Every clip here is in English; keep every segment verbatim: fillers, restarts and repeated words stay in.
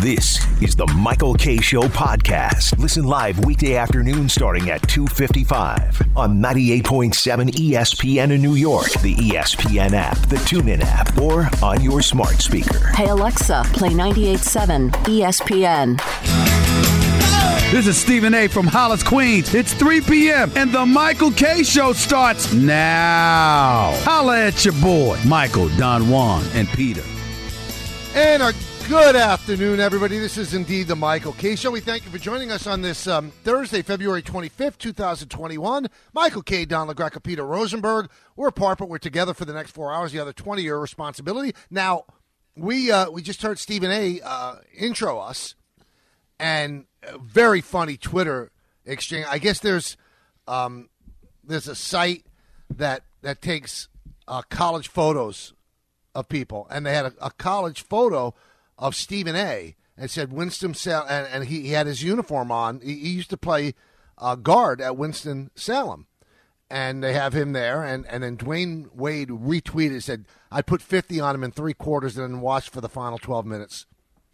This is the Michael Kay Show podcast. Listen live weekday afternoon starting at two fifty-five on ninety-eight point seven E S P N in New York, the E S P N app, the TuneIn app, or on your smart speaker. Hey Alexa, play ninety-eight point seven E S P N. This is Stephen A. from Hollis, Queens. It's three p.m. and the Michael Kay Show starts now. Holla at your boy, Michael, Don Juan, and Peter. And a good afternoon, everybody. This is indeed the Michael Kay Show. We thank you for joining us on this um, Thursday, February twenty-fifth, twenty twenty-one. Michael Kay, Don LaGreca, Peter Rosenberg. We're apart, but we're together for the next four hours. The other twenty, your responsibility. Now, we uh, we just heard Stephen A. Uh, intro us, and a very funny Twitter exchange. I guess there's um, there's a site that that takes uh, college photos of people, and they had a, a college photo of Stephen A. and said Winston-Salem, and, and he, he had his uniform on. He, he used to play uh, guard at Winston-Salem, and they have him there. And, and then Dwayne Wade retweeted, said, "I put fifty on him in three quarters and then watched for the final twelve minutes."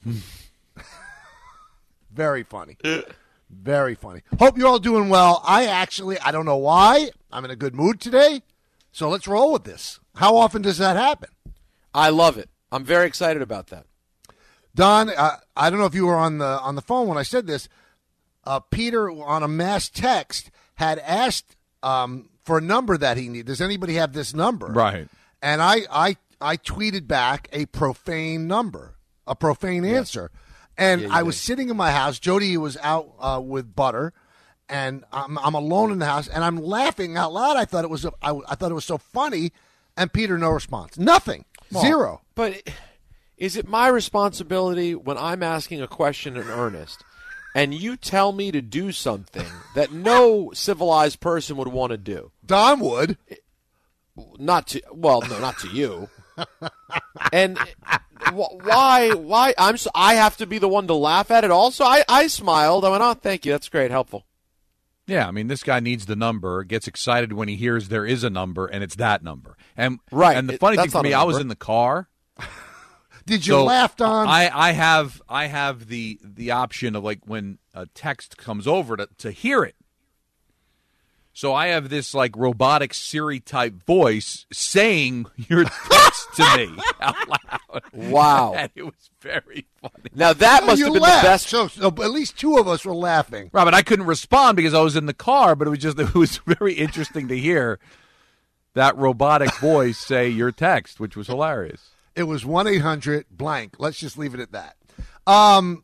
Very funny. Very funny. Hope you're all doing well. I actually, I don't know why. I'm in a good mood today, so let's roll with this. How often does that happen? I love it. I'm very excited about that. Don, uh, I don't know if you were on the on the phone when I said this. Uh, Peter, on a mass text, had asked um, for a number that he needed. Does anybody have this number? Right. And I, I, I tweeted back a profane number, a profane yes. answer. And yeah, I was did. sitting in my house. Jody was out uh, with Butter, and I'm, I'm alone in the house, and I'm laughing out loud. I thought it was I, I thought it was so funny, and Peter, no response, nothing, well, zero. But is it my responsibility when I'm asking a question in earnest, and you tell me to do something that no civilized person would want to do? Don would, not to well, no, not to you, and. Why? Why? I'm. So, I have to be the one to laugh at it. Also, I, I smiled. I went, "Oh, thank you. That's great, helpful." Yeah, I mean, this guy needs the number. Gets excited when he hears there is a number, and it's that number. And right. And the funny it, thing for me, I was in the car. Did you so laugh, Don? I, I have I have the the option of like when a text comes over to to hear it. So I have this like robotic Siri type voice saying your text to me out loud. Wow. And it was very funny. Now that must you have been laughed. the best. So, so at least two of us were laughing. Robert, I couldn't respond because I was in the car, but it was just it was very interesting to hear that robotic voice say your text, which was hilarious. It was one eight hundred blank. Let's just leave it at that. Um,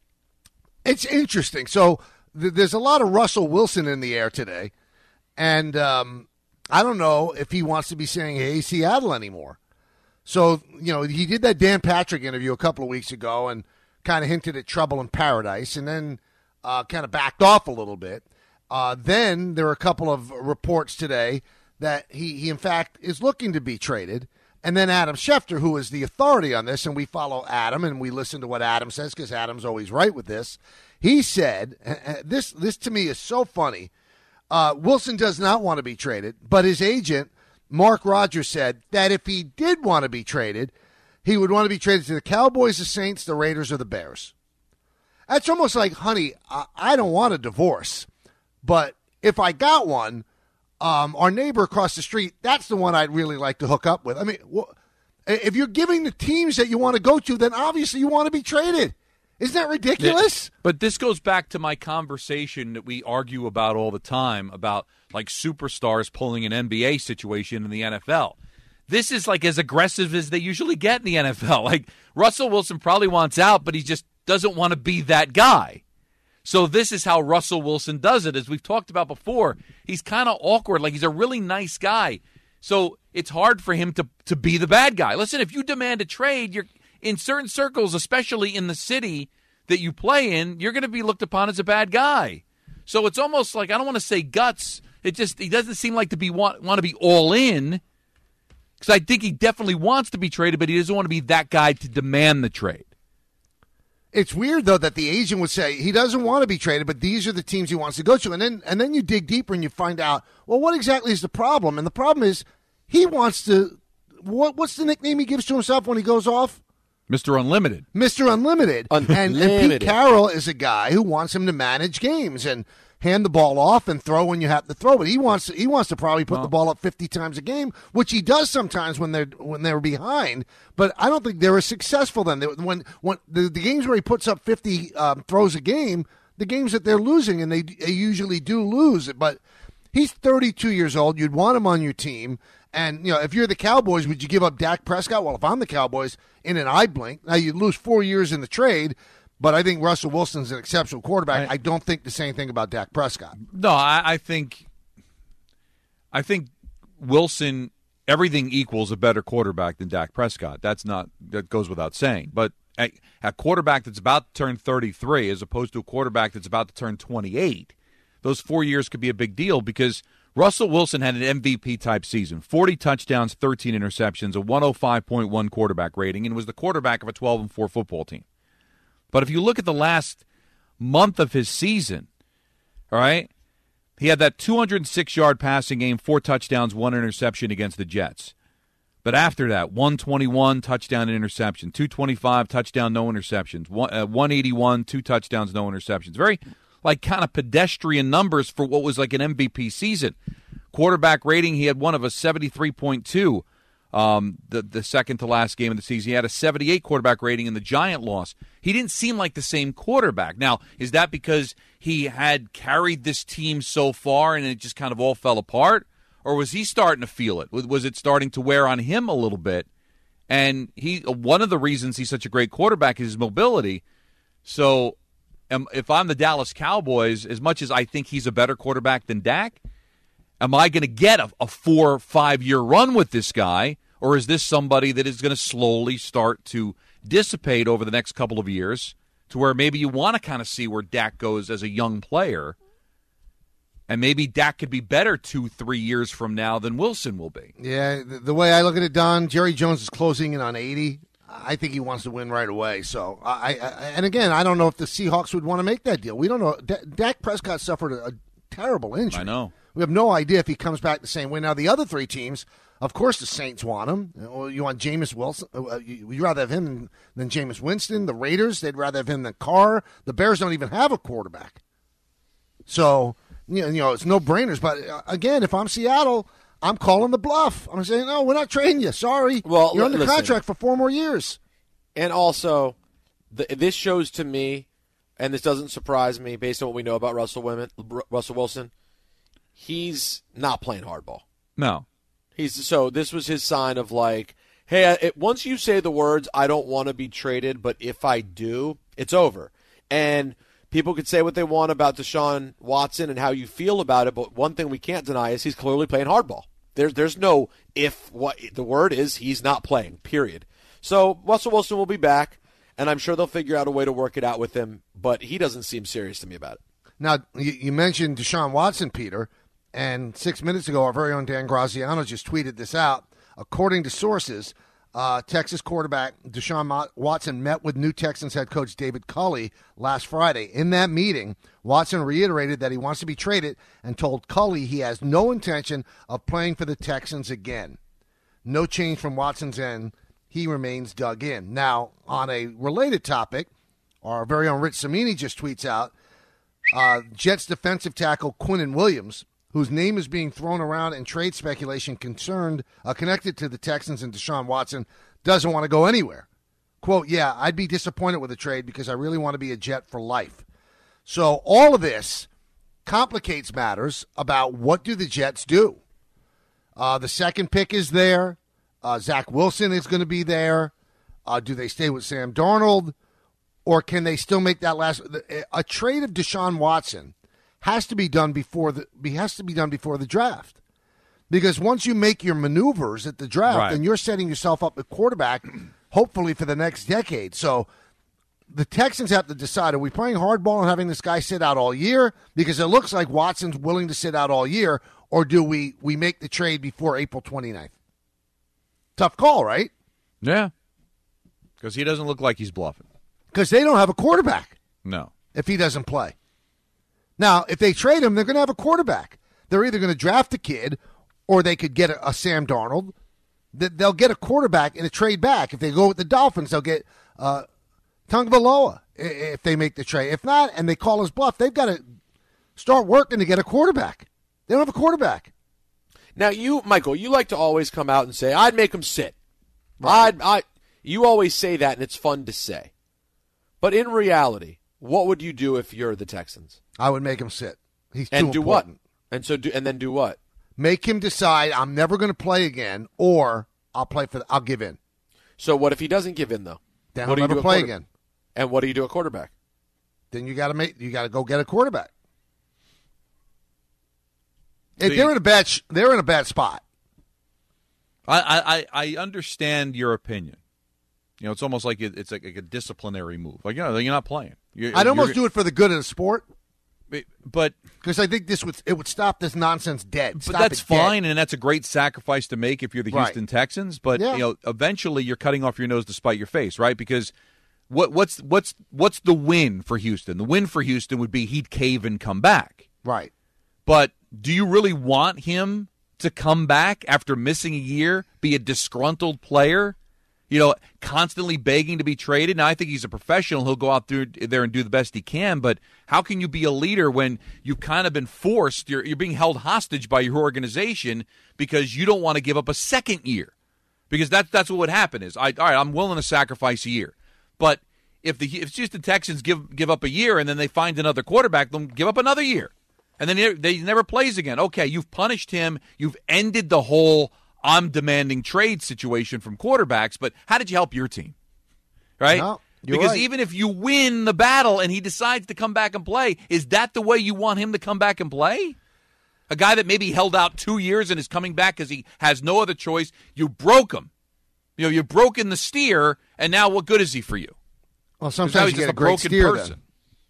it's interesting. So th- there's a lot of Russell Wilson in the air today. And um, I don't know if he wants to be saying, "Hey, Seattle" anymore. So, you know, he did that Dan Patrick interview a couple of weeks ago and kind of hinted at trouble in paradise and then uh, kind of backed off a little bit. Uh, then there are a couple of reports today that he, he, in fact, is looking to be traded. And then Adam Schefter, who is the authority on this, and we follow Adam and we listen to what Adam says because Adam's always right with this. He said, this, this to me is so funny. Uh, Wilson does not want to be traded, but his agent, Mark Rogers, said that if he did want to be traded, he would want to be traded to the Cowboys, the Saints, the Raiders, or the Bears. That's almost like, honey, I, I don't want a divorce, but if I got one, um, our neighbor across the street, that's the one I'd really like to hook up with. I mean, wh- if you're giving the teams that you want to go to, then obviously you want to be traded. Isn't that ridiculous? But this goes back to my conversation that we argue about all the time about like superstars pulling an N B A situation in the N F L. This is like as aggressive as they usually get in the N F L. Like Russell Wilson probably wants out, but he just doesn't want to be that guy. So this is how Russell Wilson does it. As we've talked about before, he's kind of awkward. Like he's a really nice guy. So it's hard for him to, to be the bad guy. Listen, if you demand a trade, you're in certain circles, especially in the city that you play in, you're going to be looked upon as a bad guy. So it's almost like, I don't want to say guts. It just, he doesn't seem like to be want, want to be all in. Because I think he definitely wants to be traded, but he doesn't want to be that guy to demand the trade. It's weird, though, that the agent would say he doesn't want to be traded, but these are the teams he wants to go to. And then and then you dig deeper and you find out, well, what exactly is the problem? And the problem is he wants to, what, what's the nickname he gives to himself when he goes off? Mister Unlimited. Mister Unlimited. Unlimited. And, and Pete Carroll is a guy who wants him to manage games and hand the ball off and throw when you have to throw it. He wants he wants to probably put Well, the ball up fifty times a game, which he does sometimes when they're when they're behind. But I don't think they're as successful then. They, when when the, the games where he puts up fifty um, throws a game, the games that they're losing, and they, they usually do lose. But he's thirty-two years old. You'd want him on your team. And, you know, if you're the Cowboys, would you give up Dak Prescott? Well, if I'm the Cowboys, in an eye blink. Now, you'd lose four years in the trade, but I think Russell Wilson's an exceptional quarterback. I, I don't think the same thing about Dak Prescott. No, I, I think I think Wilson, everything equals a better quarterback than Dak Prescott. That's not that goes without saying. But a, a quarterback that's about to turn thirty-three as opposed to a quarterback that's about to turn twenty-eight, those four years could be a big deal because Russell Wilson had an M V P-type season, forty touchdowns, thirteen interceptions, a one oh five point one quarterback rating, and was the quarterback of a twelve and four football team. But if you look at the last month of his season, all right, he had that two hundred six yard passing game, four touchdowns, one interception against the Jets. But after that, one twenty-one, touchdown and interception, two twenty-five, touchdown, no interceptions, one eighty-one, two touchdowns, no interceptions. Very like kind of pedestrian numbers for what was like an M V P season. Quarterback rating, he had one of a seventy-three point two, um, the, the second to last game of the season. He had a seventy-eight quarterback rating in the Giant loss. He didn't seem like the same quarterback. Now, is that because he had carried this team so far and it just kind of all fell apart? Or was he starting to feel it? Was it starting to wear on him a little bit? And he one of the reasons he's such a great quarterback is his mobility. So if I'm the Dallas Cowboys, as much as I think he's a better quarterback than Dak, am I going to get a, a four, five-year run with this guy, or is this somebody that is going to slowly start to dissipate over the next couple of years to where maybe you want to kind of see where Dak goes as a young player, and maybe Dak could be better two, three years from now than Wilson will be? Yeah, the, the way I look at it, Don, Jerry Jones is closing in on eighty. I think he wants to win right away. So, I, I and again, I don't know if the Seahawks would want to make that deal. We don't know. D- Dak Prescott suffered a, a terrible injury. I know. We have no idea if he comes back the same way. Now, the other three teams, of course, the Saints want him. You want Jameis Wilson? You'd rather have him than Jameis Winston. The Raiders, they'd rather have him than Carr. The Bears don't even have a quarterback. So, you know, it's no-brainers. But, again, if I'm Seattle, I'm calling the bluff. I'm saying, no, we're not trading you. Sorry. Well, You're under listen, contract for four more years. And also, the, this shows to me, and this doesn't surprise me based on what we know about Russell, Women, Russell Wilson, he's not playing hardball. No. He's so this was his sign of like, hey, it, once you say the words, I don't want to be traded, but if I do, it's over. And people could say what they want about Deshaun Watson and how you feel about it, but one thing we can't deny is he's clearly playing hardball. There's there's no if. What the word is, he's not playing, period. So Russell Wilson will be back, and I'm sure they'll figure out a way to work it out with him, but he doesn't seem serious to me about it. Now, you, you mentioned Deshaun Watson, Peter, and six minutes ago, our very own Dan Graziano just tweeted this out. According to sources, uh, Texas quarterback Deshaun Watson met with new Texans head coach David Culley last Friday. In that meeting, Watson reiterated that he wants to be traded and told Culley he has no intention of playing for the Texans again. No change from Watson's end. He remains dug in. Now, on a related topic, our very own Rich Cimini just tweets out, uh, Jets defensive tackle Quinnen Williams, whose name is being thrown around in trade speculation concerned uh, connected to the Texans and Deshaun Watson, doesn't want to go anywhere. Quote, yeah, I'd be disappointed with a trade because I really want to be a Jet for life. So all of this complicates matters about what do the Jets do. Uh, the second pick is there. Uh, Zach Wilson is going to be there. Uh, do they stay with Sam Darnold? Or can they still make that last – a trade of Deshaun Watson has to be done before the has to be done before the draft. Because once you make your maneuvers at the draft, right, then you're setting yourself up at quarterback, hopefully for the next decade. So the Texans have to decide, are we playing hardball and having this guy sit out all year? Because it looks like Watson's willing to sit out all year. Or do we, we make the trade before April twenty-ninth? Tough call, right? Yeah. Because he doesn't look like he's bluffing. Because they don't have a quarterback. No. If he doesn't play. Now, if they trade him, they're going to have a quarterback. They're either going to draft a kid or they could get a, a Sam Darnold. that they'll get a quarterback in a trade back. If they go with the Dolphins, they'll get uh, Tagovailoa if they make the trade. If not, and they call his bluff, they've got to start working to get a quarterback. They don't have a quarterback. Now, you, Michael, you like to always come out and say, I'd make him sit. Right. I'd, I, you always say that, and it's fun to say. But in reality, what would you do if you're the Texans? I would make him sit. He's too and do important. what? And so, do, and then do what? Make him decide I'm never going to play again, or I'll play for. The, I'll give in. So what if he doesn't give in though? Then what he'll do you never do play again. And what do you do at quarterback? Then you got to make. You got to go get a quarterback. So they're in a bad. They're in a bad spot. I, I, I understand your opinion. You know, it's almost like it, it's like, like a disciplinary move. Like, you know, you're not playing. You're, I'd almost you're, do it for the good of the sport. But because I think this would it would stop this nonsense dead. But Stop that's it dead. fine, and that's a great sacrifice to make if you're the Right. Houston Texans. But Yeah. you know, eventually you're cutting off your nose to spite your face, right? Because what what's what's what's the win for Houston? The win for Houston would be he'd cave and come back. Right. But do you really want him to come back after missing a year, be a disgruntled player? You know, constantly begging to be traded. Now, I think he's a professional. He'll go out there, there and do the best he can. But how can you be a leader when you've kind of been forced? You're, you're being held hostage by your organization because you don't want to give up a second year. Because that, that's what would happen is, I, all right, I'm willing to sacrifice a year. But if the if Houston Texans give give up a year and then they find another quarterback, they'll give up another year. And then he, they never plays again. Okay, you've punished him. You've ended the whole I'm demanding trade situation from quarterbacks, but how did you help your team? Right? No, you're because right. even if you win the battle and he decides to come back and play, is that the way you want him to come back and play? A guy that maybe held out two years and is coming back because he has no other choice. You broke him. You know, you've broken the steer, and now what good is he for you? Well, Now sometimes he's you just get a a great broken steer person. then.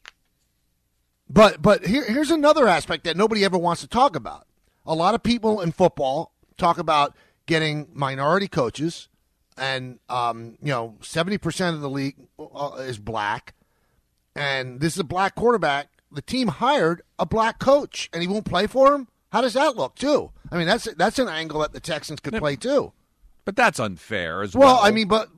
But but here, here's another aspect that nobody ever wants to talk about. A lot of people in football talk about getting minority coaches, and um, you know, seventy percent of the league uh, is black, and this is a black quarterback. The team hired a black coach, and he won't play for him. How does that look, too? I mean, that's that's an angle that the Texans could play too. But that's unfair as well. Well, I mean, but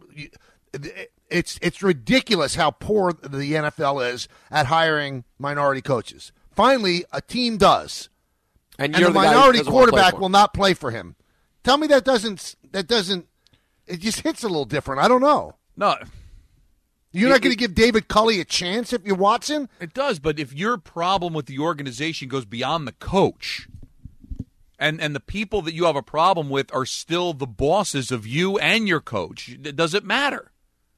it's it's ridiculous how poor the N F L is at hiring minority coaches. Finally, a team does, And, and you're the the guy who minority doesn't wanna play quarterback for him. will not play for him. Tell me that doesn't that doesn't it just hits a little different. I don't know. no, You're It- not going it- to give David Culley a chance if you're Watson? it does. But if your problem with the organization goes beyond the coach, and and the people that you have a problem with are still the bosses of you and your coach, does it matter?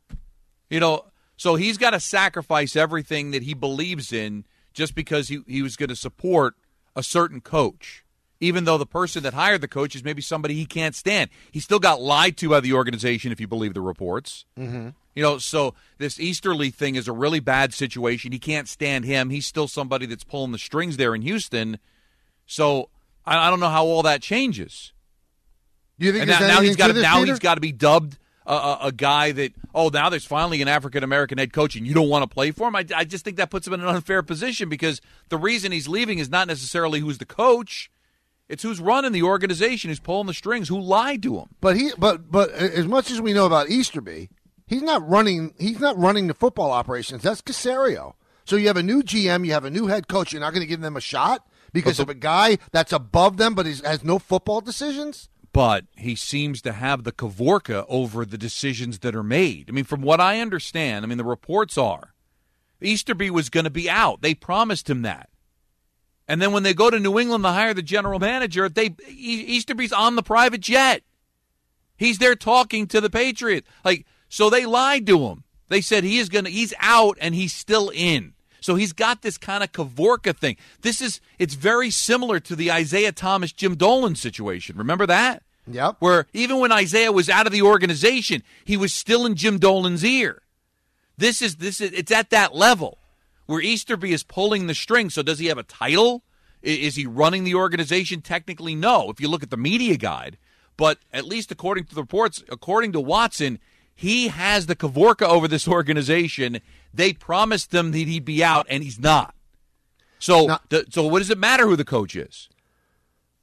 You know, so he's got to sacrifice everything that he believes in just because he, he was going to support a certain coach, even though the person that hired the coach is maybe somebody he can't stand. He still got lied to by the organization, if you believe the reports. Mm-hmm. You know, so this Easterly thing is a really bad situation. He can't stand him. He's still somebody that's pulling the strings there in Houston. So I, I don't know how all that changes. Do you think And there's now, now anything he's got to to, this, now Peter? he's got to be dubbed a, a, a guy that, oh, now there's finally an African American head coach and you don't want to play for him. I, I just think that puts him in an unfair position because the reason he's leaving is not necessarily who's the coach. It's who's running the organization, who's pulling the strings, who lied to him. But he, but but as much as we know about Easterby, he's not running. He's not running the football operations. That's Caserio. So you have a new G M, you have a new head coach. You're not going to give them a shot because But of a guy that's above them, but is, has no football decisions. But he seems to have the Kavorka over the decisions that are made. I mean, from what I understand, I mean, the reports are Easterby was going to be out. They promised him that. And then when they go to New England to hire the general manager, they Easterby's on the private jet. He's there talking to the Patriots. Like, so they lied to him. They said he is going to he's out and he's still in. So he's got this kind of Kavorka thing. This is it's very similar to the Isaiah Thomas Jim Dolan situation. Remember that? Yep. Where even when Isaiah was out of the organization, he was still in Jim Dolan's ear. This is this is it's at that level where Easterby is pulling the string. So does he have a title? Is he running the organization? Technically, no. If you look at the media guide, but at least according to the reports, according to Watson, he has the Kavorka over this organization. They promised him that he'd be out, and he's not. So, Now- the, so what does it matter who the coach is?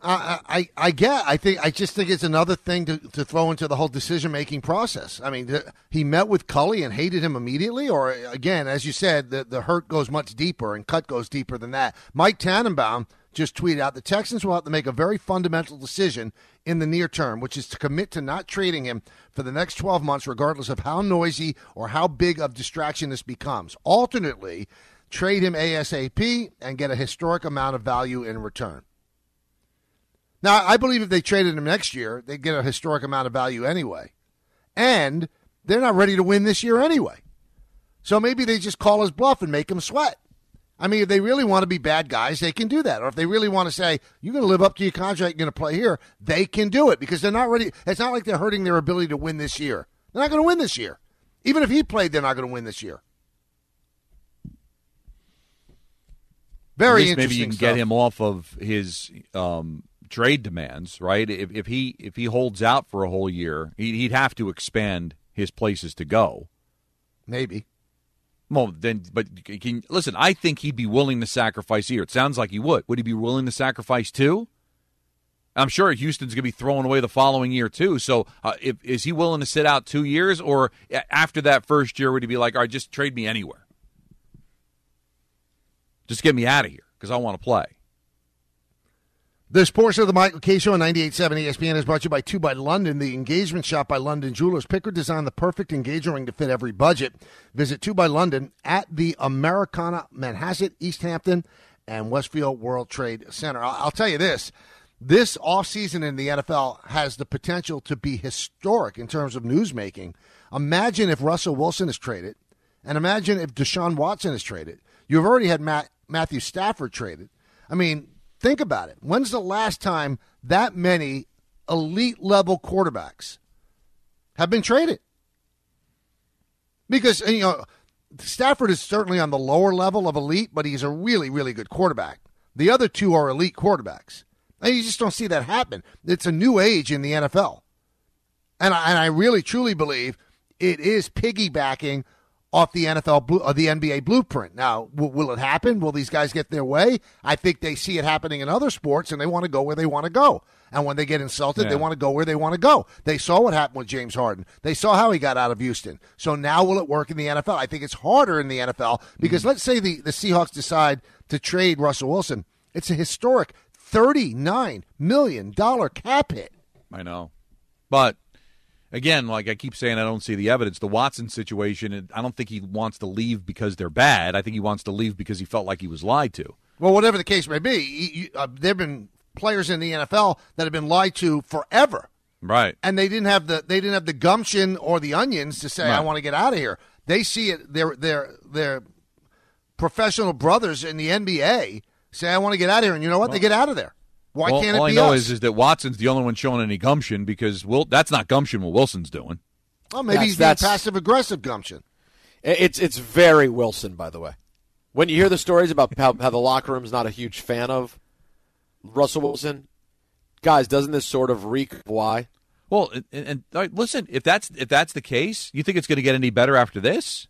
I, I I get. I think I just think it's another thing to, to throw into the whole decision making process. I mean, th- he met with Cully and hated him immediately, or again, as you said, the the hurt goes much deeper and cut goes deeper than that. Mike Tannenbaum just tweeted out the Texans will have to make a very fundamental decision in the near term, which is to commit to not trading him for the next twelve months, regardless of how noisy or how big of distraction this becomes. Alternately, trade him ASAP and get a historic amount of value in return. Now, I believe if they traded him next year, they'd get a historic amount of value anyway. And they're not ready to win this year anyway. So maybe they just call his bluff and make him sweat. I mean, if they really want to be bad guys, they can do that. Or if they really want to say, you're going to live up to your contract, you're going to play here, they can do it because they're not ready. It's not like they're hurting their ability to win this year. They're not going to win this year. Even if he played, they're not going to win this year. Very interesting Maybe you can stuff. get him off of his um, trade demands, right? If, if he if he holds out for a whole year, he'd, he'd have to expand his places to go. Maybe. Well, then, but can, listen, I think he'd be willing to sacrifice here. It sounds like he would. Would he be willing to sacrifice two? I'm sure Houston's going to be throwing away the following year too. So, uh, if, is he willing to sit out two years, or after that first year, would he be like, all right, just trade me anywhere? Just get me out of here because I want to play. This portion of the Michael Kay Show on ninety-eight point seven E S P N is brought to you by two by London, the engagement shop by London Jewelers. Pick or design the perfect engagement ring to fit every budget. Visit two by London at the Americana, Manhasset, East Hampton, and Westfield World Trade Center. I'll, I'll tell you this. This offseason in the N F L has the potential to be historic in terms of newsmaking. Imagine if Russell Wilson is traded, and imagine if Deshaun Watson is traded. You've already had Matt, Matthew Stafford traded. I mean, think about it. When's the last time that many elite-level quarterbacks have been traded? Because, you know, Stafford is certainly on the lower level of elite, but he's a really, really good quarterback. The other two are elite quarterbacks. And you just don't see that happen. It's a new age in the N F L. And I, and I really, truly believe it is piggybacking off the N F L, or the N B A blueprint. Now, w- will it happen? Will these guys get their way? I think they see it happening in other sports, and they want to go where they want to go. And when they get insulted, yeah. they want to go where they want to go. They saw what happened with James Harden. They saw how he got out of Houston. So now will it work in the N F L? I think it's harder in the N F L because mm-hmm. let's say the, the Seahawks decide to trade Russell Wilson. It's a historic thirty-nine million dollars cap hit. I know. But again, like I keep saying, I don't see the evidence. The Watson situation, I don't think he wants to leave because they're bad. I think he wants to leave because he felt like he was lied to. Well, whatever the case may be, you, uh, there have been players in the N F L that have been lied to forever. Right. And they didn't have the they didn't have the gumption or the onions to say, right. I want to get out of here. They see it, their their their professional brothers in the N B A say, I want to get out of here. And you know what? Well, they get out of there. Why well, can't it all be I know us? is, is that Watson's the only one showing any gumption because Will, that's not gumption what Wilson's doing. Well, maybe that's, he's being that's, passive-aggressive gumption. It's it's very Wilson, by the way. When you hear the stories about how, how the locker room's not a huge fan of Russell Wilson, guys, doesn't this sort of reek of why? Well, and, and, and right, listen, if that's if that's the case, you think it's going to get any better after this?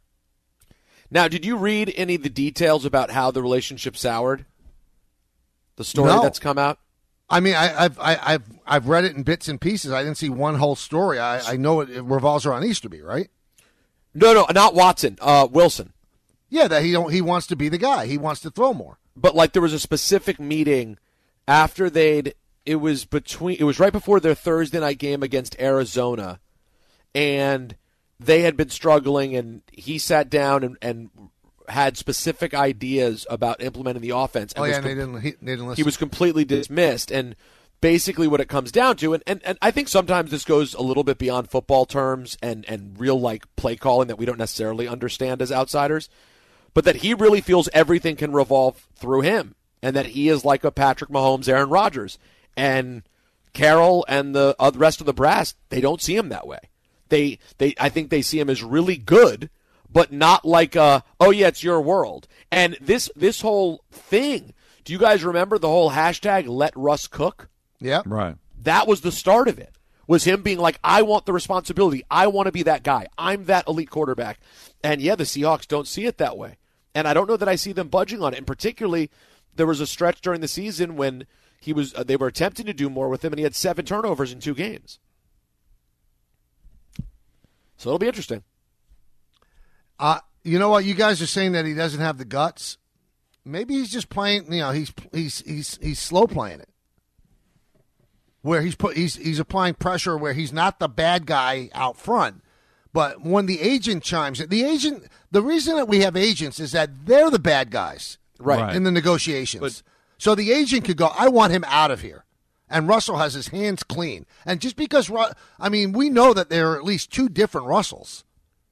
Now, did you read any of the details about how the relationship soured? The story no. that's come out? I mean, I, I've I, I've I've read it in bits and pieces. I didn't see one whole story. I, I know it, it revolves around Easterby, right? No, no, not Watson. Uh, Wilson. Yeah, that he don't he wants to be the guy. He wants to throw more. But like there was a specific meeting after they'd. It was between. It was right before their Thursday night game against Arizona, and they had been struggling. And he sat down and. and had specific ideas about implementing the offense. And oh, yeah, com- and they didn't, he, they didn't listen. He was completely dismissed. And basically what it comes down to, and, and, and I think sometimes this goes a little bit beyond football terms and, and real like play calling that we don't necessarily understand as outsiders, but that he really feels everything can revolve through him and that he is like a Patrick Mahomes, Aaron Rodgers. And Carroll and the uh, rest of the brass, they don't see him that way. They, they, I think they see him as really good, but not like, a, oh, yeah, it's your world. And this this whole thing, do you guys remember the whole hashtag let Russ cook? Yeah. Right. That was the start of it, was him being like, I want the responsibility. I want to be that guy. I'm that elite quarterback. And, yeah, the Seahawks don't see it that way. And I don't know that I see them budging on it. And particularly, there was a stretch during the season when he was uh, they were attempting to do more with him, and he had seven turnovers in two games. So it'll be interesting. Uh, you know what? You guys are saying that he doesn't have the guts. Maybe he's just playing. You know, he's he's he's he's slow playing it, where he's put he's he's applying pressure where he's not the bad guy out front. But when the agent chimes in, the agent, the reason that we have agents is that they're the bad guys, right, in the negotiations. But, so the agent could go, I want him out of here. And Russell has his hands clean. And just because, I mean, we know that there are at least two different Russells.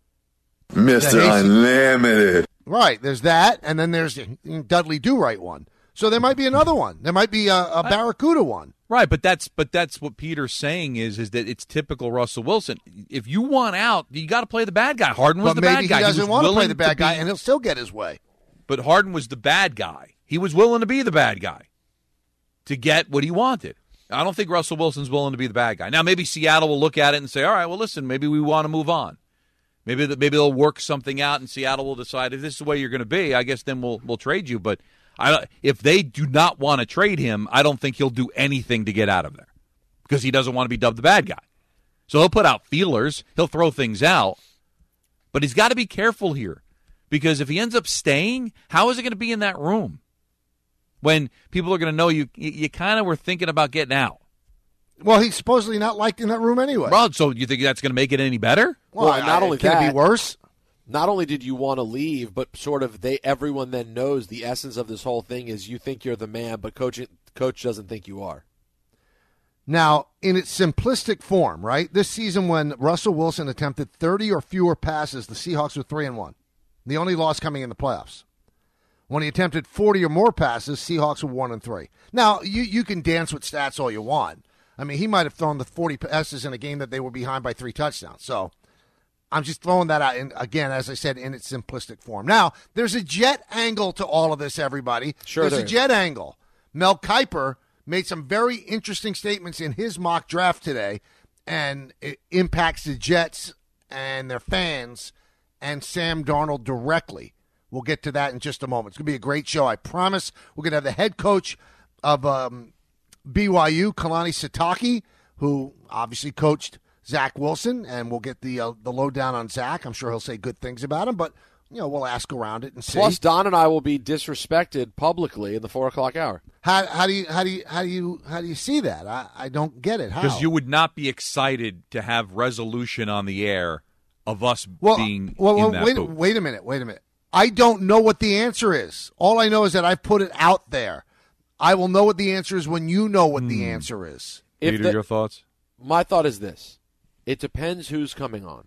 Mister Unlimited. Right, there's that, and then there's the Dudley Do-Right one. So there might be another one. There might be a, a Barracuda one. Right, but that's but that's what Peter's saying is is that it's typical Russell Wilson. If you want out, you got to play the bad guy. Harden was but the bad maybe guy. He doesn't he want to play the to bad be, guy, and he'll still get his way. But Harden was the bad guy. He was willing to be the bad guy to get what he wanted. I don't think Russell Wilson's willing to be the bad guy. Now, maybe Seattle will look at it and say, all right, well, listen, maybe we want to move on. Maybe maybe they'll work something out, and Seattle will decide if this is the way you're going to be, I guess then we'll we'll trade you. But I, if they do not want to trade him, I don't think he'll do anything to get out of there because he doesn't want to be dubbed the bad guy. So he'll put out feelers. He'll throw things out. But he's got to be careful here because if he ends up staying, how is it going to be in that room when people are going to know you you, you kind of were thinking about getting out? Well, he's supposedly not liked in that room anyway. Well, so you think that's going to make it any better? Well, well not I, only can that, it be worse? Not only did you want to leave, but sort of they everyone then knows the essence of this whole thing is you think you're the man, but coach coach doesn't think you are. Now, in its simplistic form, right? This season, when Russell Wilson attempted thirty or fewer passes, the Seahawks were three and one. The only loss coming in the playoffs. When he attempted forty or more passes, Seahawks were one and three. Now, you you can dance with stats all you want. I mean, he might have thrown the forty passes in a game that they were behind by three touchdowns. So I'm just throwing that out, in, again, as I said, in its simplistic form. Now, there's a jet angle to all of this, everybody. Sure There's there a is. jet angle. Mel Kiper made some very interesting statements in his mock draft today, and it impacts the Jets and their fans and Sam Darnold directly. We'll get to that in just a moment. It's going to be a great show, I promise. We're going to have the head coach of um, B Y U, Kalani Sitake, who obviously coached Zach Wilson, and we'll get the uh, the lowdown on Zach. I'm sure he'll say good things about him, but you know we'll ask around it and see. Plus, Don and I will be disrespected publicly in the four o'clock hour. How, how do you how do you how do you how do you see that? I, I don't get it. How? Because you would not be excited to have resolution on the air of us well, being well, in well that wait, booth. wait a minute, wait a minute. I don't know what the answer is. All I know is that I've put it out there. I will know what the answer is when you know what the answer is. If Peter, the- your thoughts? My thought is this. It depends who's coming on.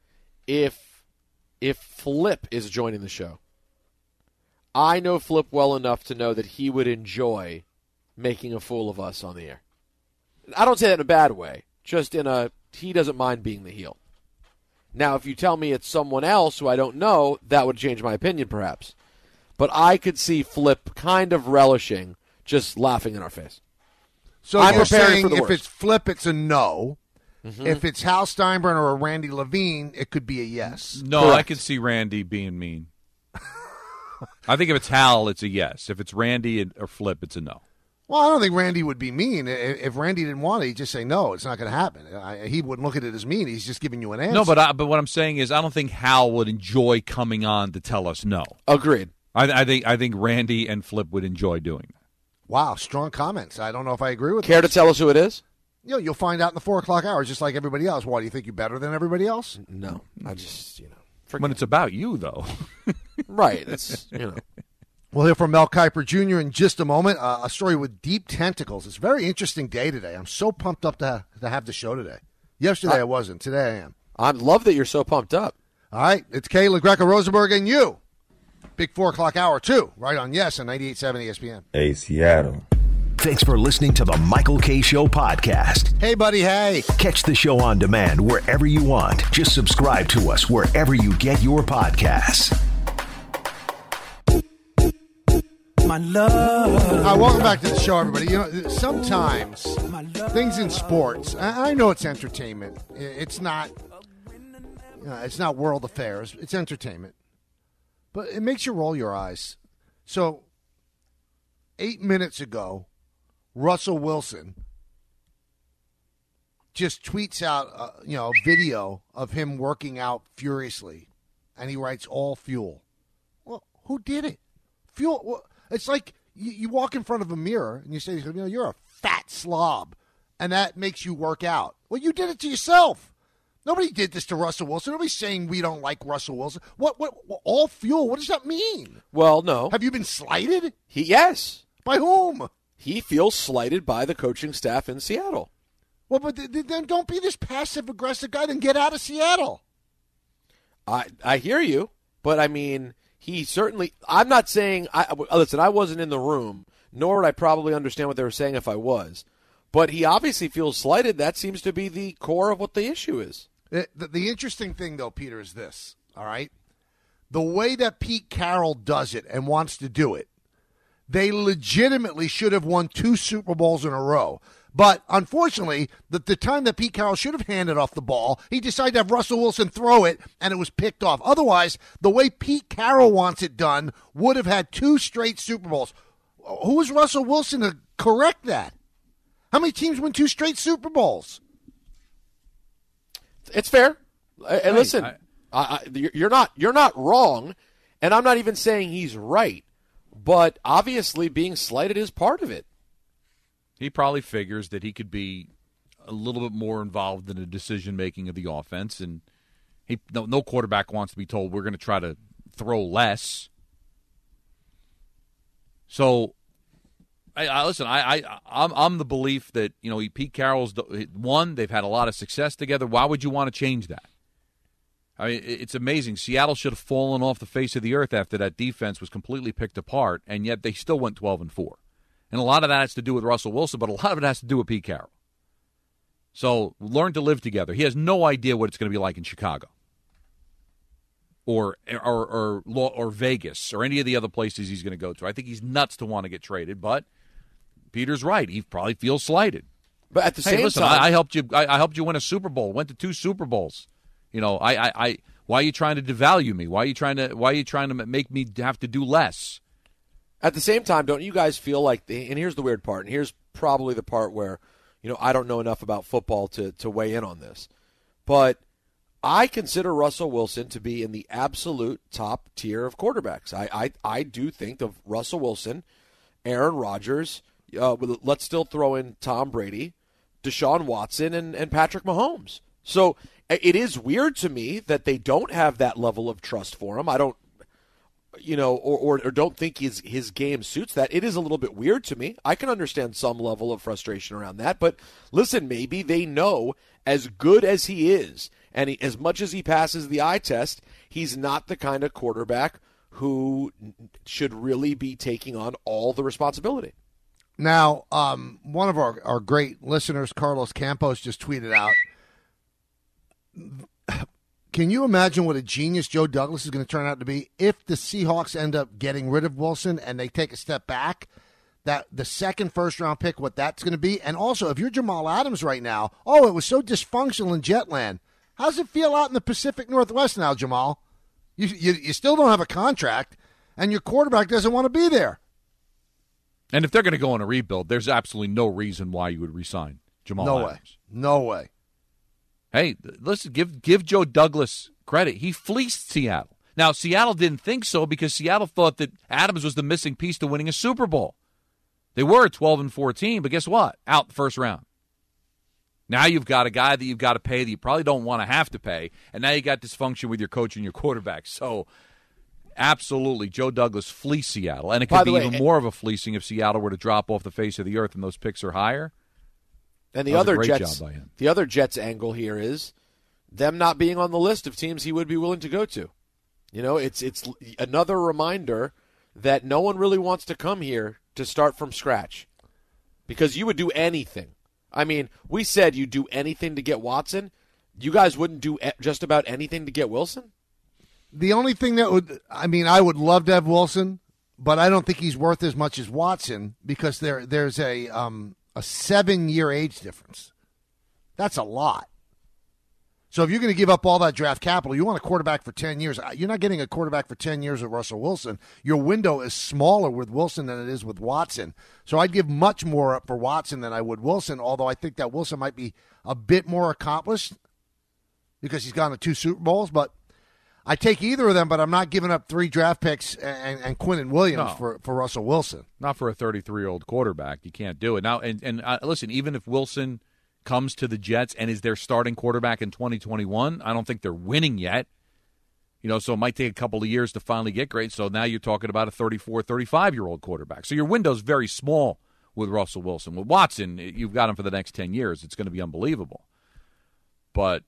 If if Flip is joining the show, I know Flip well enough to know that he would enjoy making a fool of us on the air. I don't say that in a bad way, just in a he doesn't mind being the heel. Now, if you tell me it's someone else who I don't know, that would change my opinion perhaps. But I could see Flip kind of relishing just laughing in our face. So I'm you're prepared saying for the if worst. it's Flip, it's a no. If it's Hal Steinbrenner or Randy Levine, it could be a yes. No, Correct. I could see Randy being mean. I think if it's Hal, it's a yes. If it's Randy or Flip, it's a no. Well, I don't think Randy would be mean. I- If Randy didn't want it, he'd just say, no, it's not going to happen. I, he wouldn't look at it as mean. He's just giving you an answer. No, but I, but what I'm saying is I don't think Hal would enjoy coming on to tell us no. Agreed. I, I think I think Randy and Flip would enjoy doing that. Wow, strong comments. I don't know if I agree with Care to those. tell us who it is? You know, you'll find out in the four o'clock hour, just like everybody else. Why, do you think you're better than everybody else? No. I just, you know. Forget. When it's about you, though. Right. It's, you know. We'll hear from Mel Kiper Junior in just a moment. Uh, a story with deep tentacles. It's a very interesting day today. I'm so pumped up to, to have the show today. Yesterday I, I wasn't. Today I am. I love that you're so pumped up. All right. It's Kayla Greco Rosenberg and you. Big four o'clock hour, too. Right on Yes on ninety-eight point seven E S P N. Hey, Seattle. Thanks for listening to the Michael K. Show podcast. Hey, buddy, hey. Catch the show on demand wherever you want. Just subscribe to us wherever you get your podcasts. My love. Hi, welcome back to the show, everybody. You know, sometimes things in sports, I I know it's entertainment. It's not, you know, it's not world affairs. It's entertainment. But it makes you roll your eyes. So, eight minutes ago, Russell Wilson just tweets out, uh, you know, a video of him working out furiously, and he writes all fuel. Well, who did it? Fuel. Well, it's like you, you walk in front of a mirror and you say, you know, you're a fat slob, and that makes you work out. Well, you did it to yourself. Nobody did this to Russell Wilson. Nobody's saying we don't like Russell Wilson. What? What? what all fuel? What does that mean? Well, no. Have you been slighted? He yes. By whom? He feels slighted by the coaching staff in Seattle. Well, but th- th- then don't be this passive-aggressive guy. Then get out of Seattle. I I hear you, but I mean, he certainly. I'm not saying. I listen. I wasn't in the room, nor would I probably understand what they were saying if I was. But he obviously feels slighted. That seems to be the core of what the issue is. The, the, the interesting thing, though, Peter, is this. All right, the way that Pete Carroll does it and wants to do it, they legitimately should have won two Super Bowls in a row. But unfortunately, the, the time that Pete Carroll should have handed off the ball, he decided to have Russell Wilson throw it, and it was picked off. Otherwise, the way Pete Carroll wants it done would have had two straight Super Bowls. Who is Russell Wilson to correct that? How many teams win two straight Super Bowls? It's fair. And Right. listen, I- I, I, you're not you're not wrong, and I'm not even saying he's right. But obviously, being slighted is part of it. He probably figures that he could be a little bit more involved in the decision-making of the offense, and he no, no quarterback wants to be told we're going to try to throw less. So, I, I listen. I, I I'm I'm the belief that you know Pete Carroll's one. They've had a lot of success together. Why would you want to change that? I mean, it's amazing. Seattle should have fallen off the face of the earth after that defense was completely picked apart, and yet they still went twelve and four. And a lot of that has to do with Russell Wilson, but a lot of it has to do with Pete Carroll. So learn to live together. He has no idea what it's going to be like in Chicago or or or, or Vegas or any of the other places he's going to go to. I think he's nuts to want to get traded, but Peter's right. He probably feels slighted. But at the Hey, same listen, time, I, I helped you. I, I helped you win a Super Bowl. Went to two Super Bowls. You know, I, I, I. Why are you trying to devalue me? Why are you trying to? Why are you trying to make me have to do less? At the same time, don't you guys feel like, the, and here's the weird part, and here's probably the part where, you know, I don't know enough about football to, to weigh in on this, but I consider Russell Wilson to be in the absolute top tier of quarterbacks. I, I, I do think of Russell Wilson, Aaron Rodgers, uh, let's still throw in Tom Brady, Deshaun Watson, and, and Patrick Mahomes. So it is weird to me that they don't have that level of trust for him. I don't, you know, or, or, or don't think his, his game suits that. It is a little bit weird to me. I can understand some level of frustration around that. But listen, maybe they know as good as he is, and he, as much as he passes the eye test, he's not the kind of quarterback who should really be taking on all the responsibility. Now, um, one of our, our great listeners, Carlos Campos, just tweeted out, can you imagine what a genius Joe Douglas is going to turn out to be if the Seahawks end up getting rid of Wilson and they take a step back? That the second first-round pick, what that's going to be? And also, if you're Jamal Adams right now, oh, it was so dysfunctional in Jetland. How does it feel out in the Pacific Northwest now, Jamal? You, you, you still don't have a contract, and your quarterback doesn't want to be there. And if they're going to go on a rebuild, there's absolutely no reason why you would resign Jamal No Adams. way. No way. Hey, listen, give give Joe Douglas credit. He fleeced Seattle. Now, Seattle didn't think so because Seattle thought that Adams was the missing piece to winning a Super Bowl. They were twelve and fourteen, but guess what? Out the first round. Now you've got a guy that you've got to pay that you probably don't want to have to pay, and now you got dysfunction with your coach and your quarterback. So, absolutely, Joe Douglas fleeced Seattle, and it could be way, even more of a fleecing if Seattle were to drop off the face of the earth and those picks are higher. And the That was a other great Jets, job by him. the other Jets angle here is them not being on the list of teams he would be willing to go to. You know, it's it's another reminder that no one really wants to come here to start from scratch, because you would do anything. I mean, we said you'd do anything to get Watson. You guys wouldn't do just about anything to get Wilson? The only thing that would, I mean, I would love to have Wilson, but I don't think he's worth as much as Watson because there there's a um, a seven-year age difference. That's a lot. So if you're going to give up all that draft capital, you want a quarterback for ten years. You're not getting a quarterback for ten years with Russell Wilson. Your window is smaller with Wilson than it is with Watson. So I'd give much more up for Watson than I would Wilson, although I think that Wilson might be a bit more accomplished because he's gone to two Super Bowls. But I take either of them, but I'm not giving up three draft picks and, and Quinnen Williams No. for, for Russell Wilson. Not for a thirty-three-year-old quarterback. You can't do it. Now, and, and uh, listen, even if Wilson comes to the Jets and is their starting quarterback in twenty twenty-one, I don't think they're winning yet. You know, so it might take a couple of years to finally get great. So now you're talking about a thirty-four, thirty-five-year-old quarterback. So your window's very small with Russell Wilson. With Watson, you've got him for the next ten years. It's going to be unbelievable. But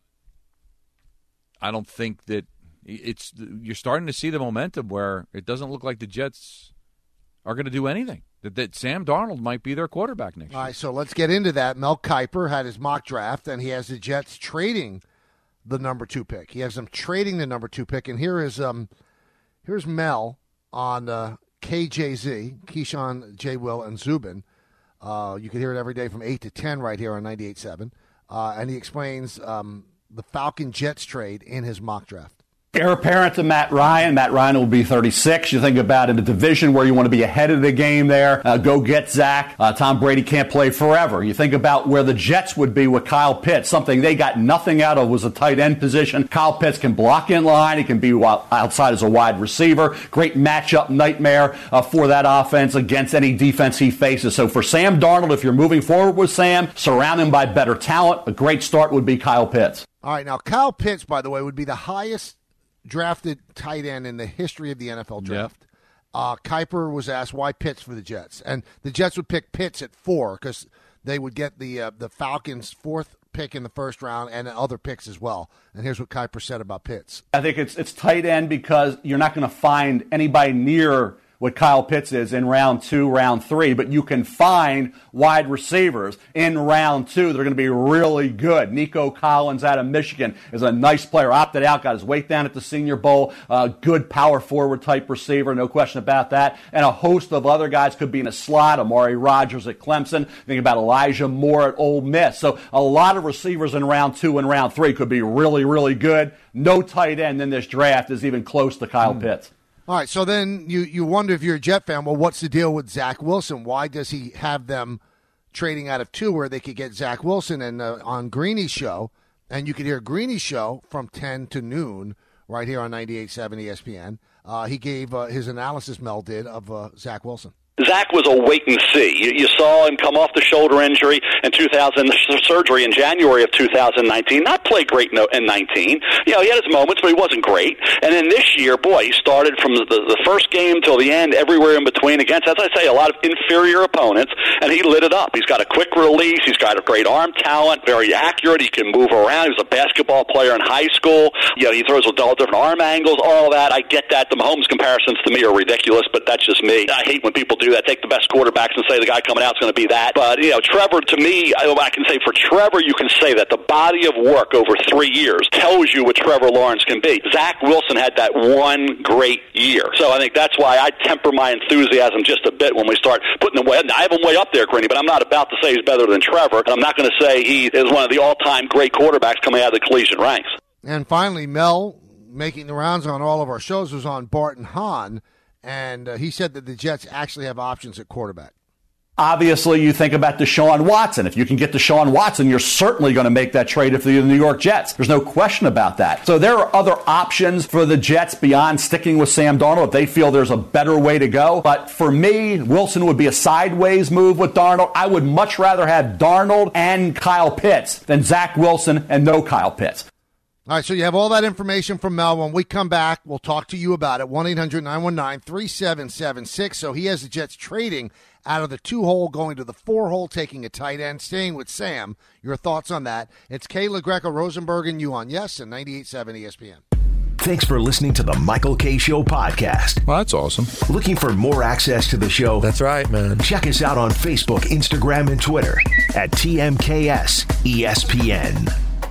I don't think that it's you're starting to see the momentum where it doesn't look like the Jets are going to do anything. That, that Sam Darnold might be their quarterback next year. All right, so let's get into that. Mel Kiper had his mock draft, and he has the Jets trading the number two pick. He has them trading the number two pick, and here is um, here's Mel on uh, K J Z, Keyshawn, J. Will, and Zubin. Uh, you can hear it every day from eight to ten right here on ninety-eight point seven. Uh, and he explains um, the Falcon-Jets trade in his mock draft. Heir apparent to Matt Ryan. Matt Ryan will be thirty-six. You think about in a division where you want to be ahead of the game there. Uh, go get Zach. Uh, Tom Brady can't play forever. You think about where the Jets would be with Kyle Pitts. Something they got nothing out of was a tight end position. Kyle Pitts can block in line. He can be outside as a wide receiver. Great matchup nightmare uh, for that offense against any defense he faces. So for Sam Darnold, if you're moving forward with Sam, surround him by better talent. A great start would be Kyle Pitts. All right, now Kyle Pitts, by the way, would be the highest drafted tight end in the history of the N F L draft. Yep. Uh, Kiper was asked why Pitts for the Jets, and the Jets would pick Pitts at four because they would get the uh, the Falcons' fourth pick in the first round and other picks as well. And here's what Kiper said about Pitts. I think it's it's tight end because you're not going to find anybody near what Kyle Pitts is in round two, round three, but you can find wide receivers in round two that are going to be really good. Nico Collins out of Michigan is a nice player, opted out, got his weight down at the Senior Bowl, uh, good power forward type receiver, no question about that. And a host of other guys could be in a slot, Amari Rodgers at Clemson, think about Elijah Moore at Ole Miss. So a lot of receivers in round two and round three could be really, really good. No tight end in this draft is even close to Kyle mm. Pitts. All right, so then you, you wonder if you're a Jet fan, well, what's the deal with Zach Wilson? Why does he have them trading out of two where they could get Zach Wilson? And uh, on Greeny's show, and you could hear Greeny's show from ten to noon right here on ninety-eight point seven E S P N. Uh, he gave uh, his analysis, Mel did, of uh, Zach Wilson. Zach was a wait and see. You, you saw him come off the shoulder injury in two thousand, surgery in January of two thousand nineteen. Not play great in nineteen. You know, he had his moments, but he wasn't great. And then this year, boy, he started from the, the first game till the end, everywhere in between against, as I say, a lot of inferior opponents, and he lit it up. He's got a quick release. He's got a great arm talent, very accurate. He can move around. He was a basketball player in high school. You know, he throws with all different arm angles, all that. I get that. The Mahomes comparisons to me are ridiculous, but that's just me. I hate when people do that. Take the best quarterbacks and say the guy coming out is going to be that. But, you know, Trevor, to me, I, I can say for Trevor, you can say that the body of work over three years tells you what Trevor Lawrence can be. Zach Wilson had that one great year. So I think that's why I temper my enthusiasm just a bit when we start putting him way. I have him way up there, Greeny, but I'm not about to say he's better than Trevor. And I'm not going to say he is one of the all-time great quarterbacks coming out of the collegiate ranks. And finally, Mel, making the rounds on all of our shows, was on Barton Hahn. And uh, he said that the Jets actually have options at quarterback. Obviously, you think about Deshaun Watson. If you can get Deshaun Watson, you're certainly going to make that trade if you're the New York Jets. There's no question about that. So there are other options for the Jets beyond sticking with Sam Darnold if they feel there's a better way to go. But for me, Wilson would be a sideways move with Darnold. I would much rather have Darnold and Kyle Pitts than Zach Wilson and no Kyle Pitts. All right, so you have all that information from Mel. When we come back, we'll talk to you about it. one eight hundred nine one nine three seven seven six. So he has the Jets trading out of the two-hole, going to the four-hole, taking a tight end, staying with Sam. Your thoughts on that? It's Kayla Greco, Rosenberg, and you on Yes and ninety-eight point seven E S P N. Thanks for listening to the Michael K. Show podcast. Well, that's awesome. Looking for more access to the show? That's right, man. Check us out on Facebook, Instagram, and Twitter at T M K S E S P N.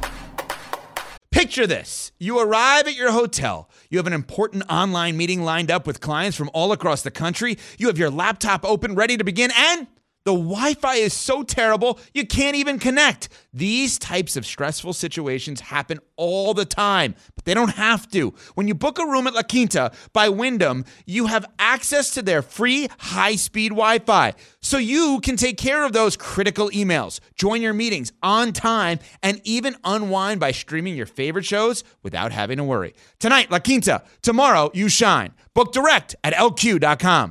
Picture this. You arrive at your hotel. You have an important online meeting lined up with clients from all across the country. You have your laptop open, ready to begin, and The Wi-Fi is so terrible, you can't even connect. These types of stressful situations happen all the time, but they don't have to. When you book a room at La Quinta by Wyndham, you have access to their free high-speed Wi-Fi, so you can take care of those critical emails, join your meetings on time, and even unwind by streaming your favorite shows without having to worry. Tonight, La Quinta. Tomorrow, you shine. Book direct at L Q dot com.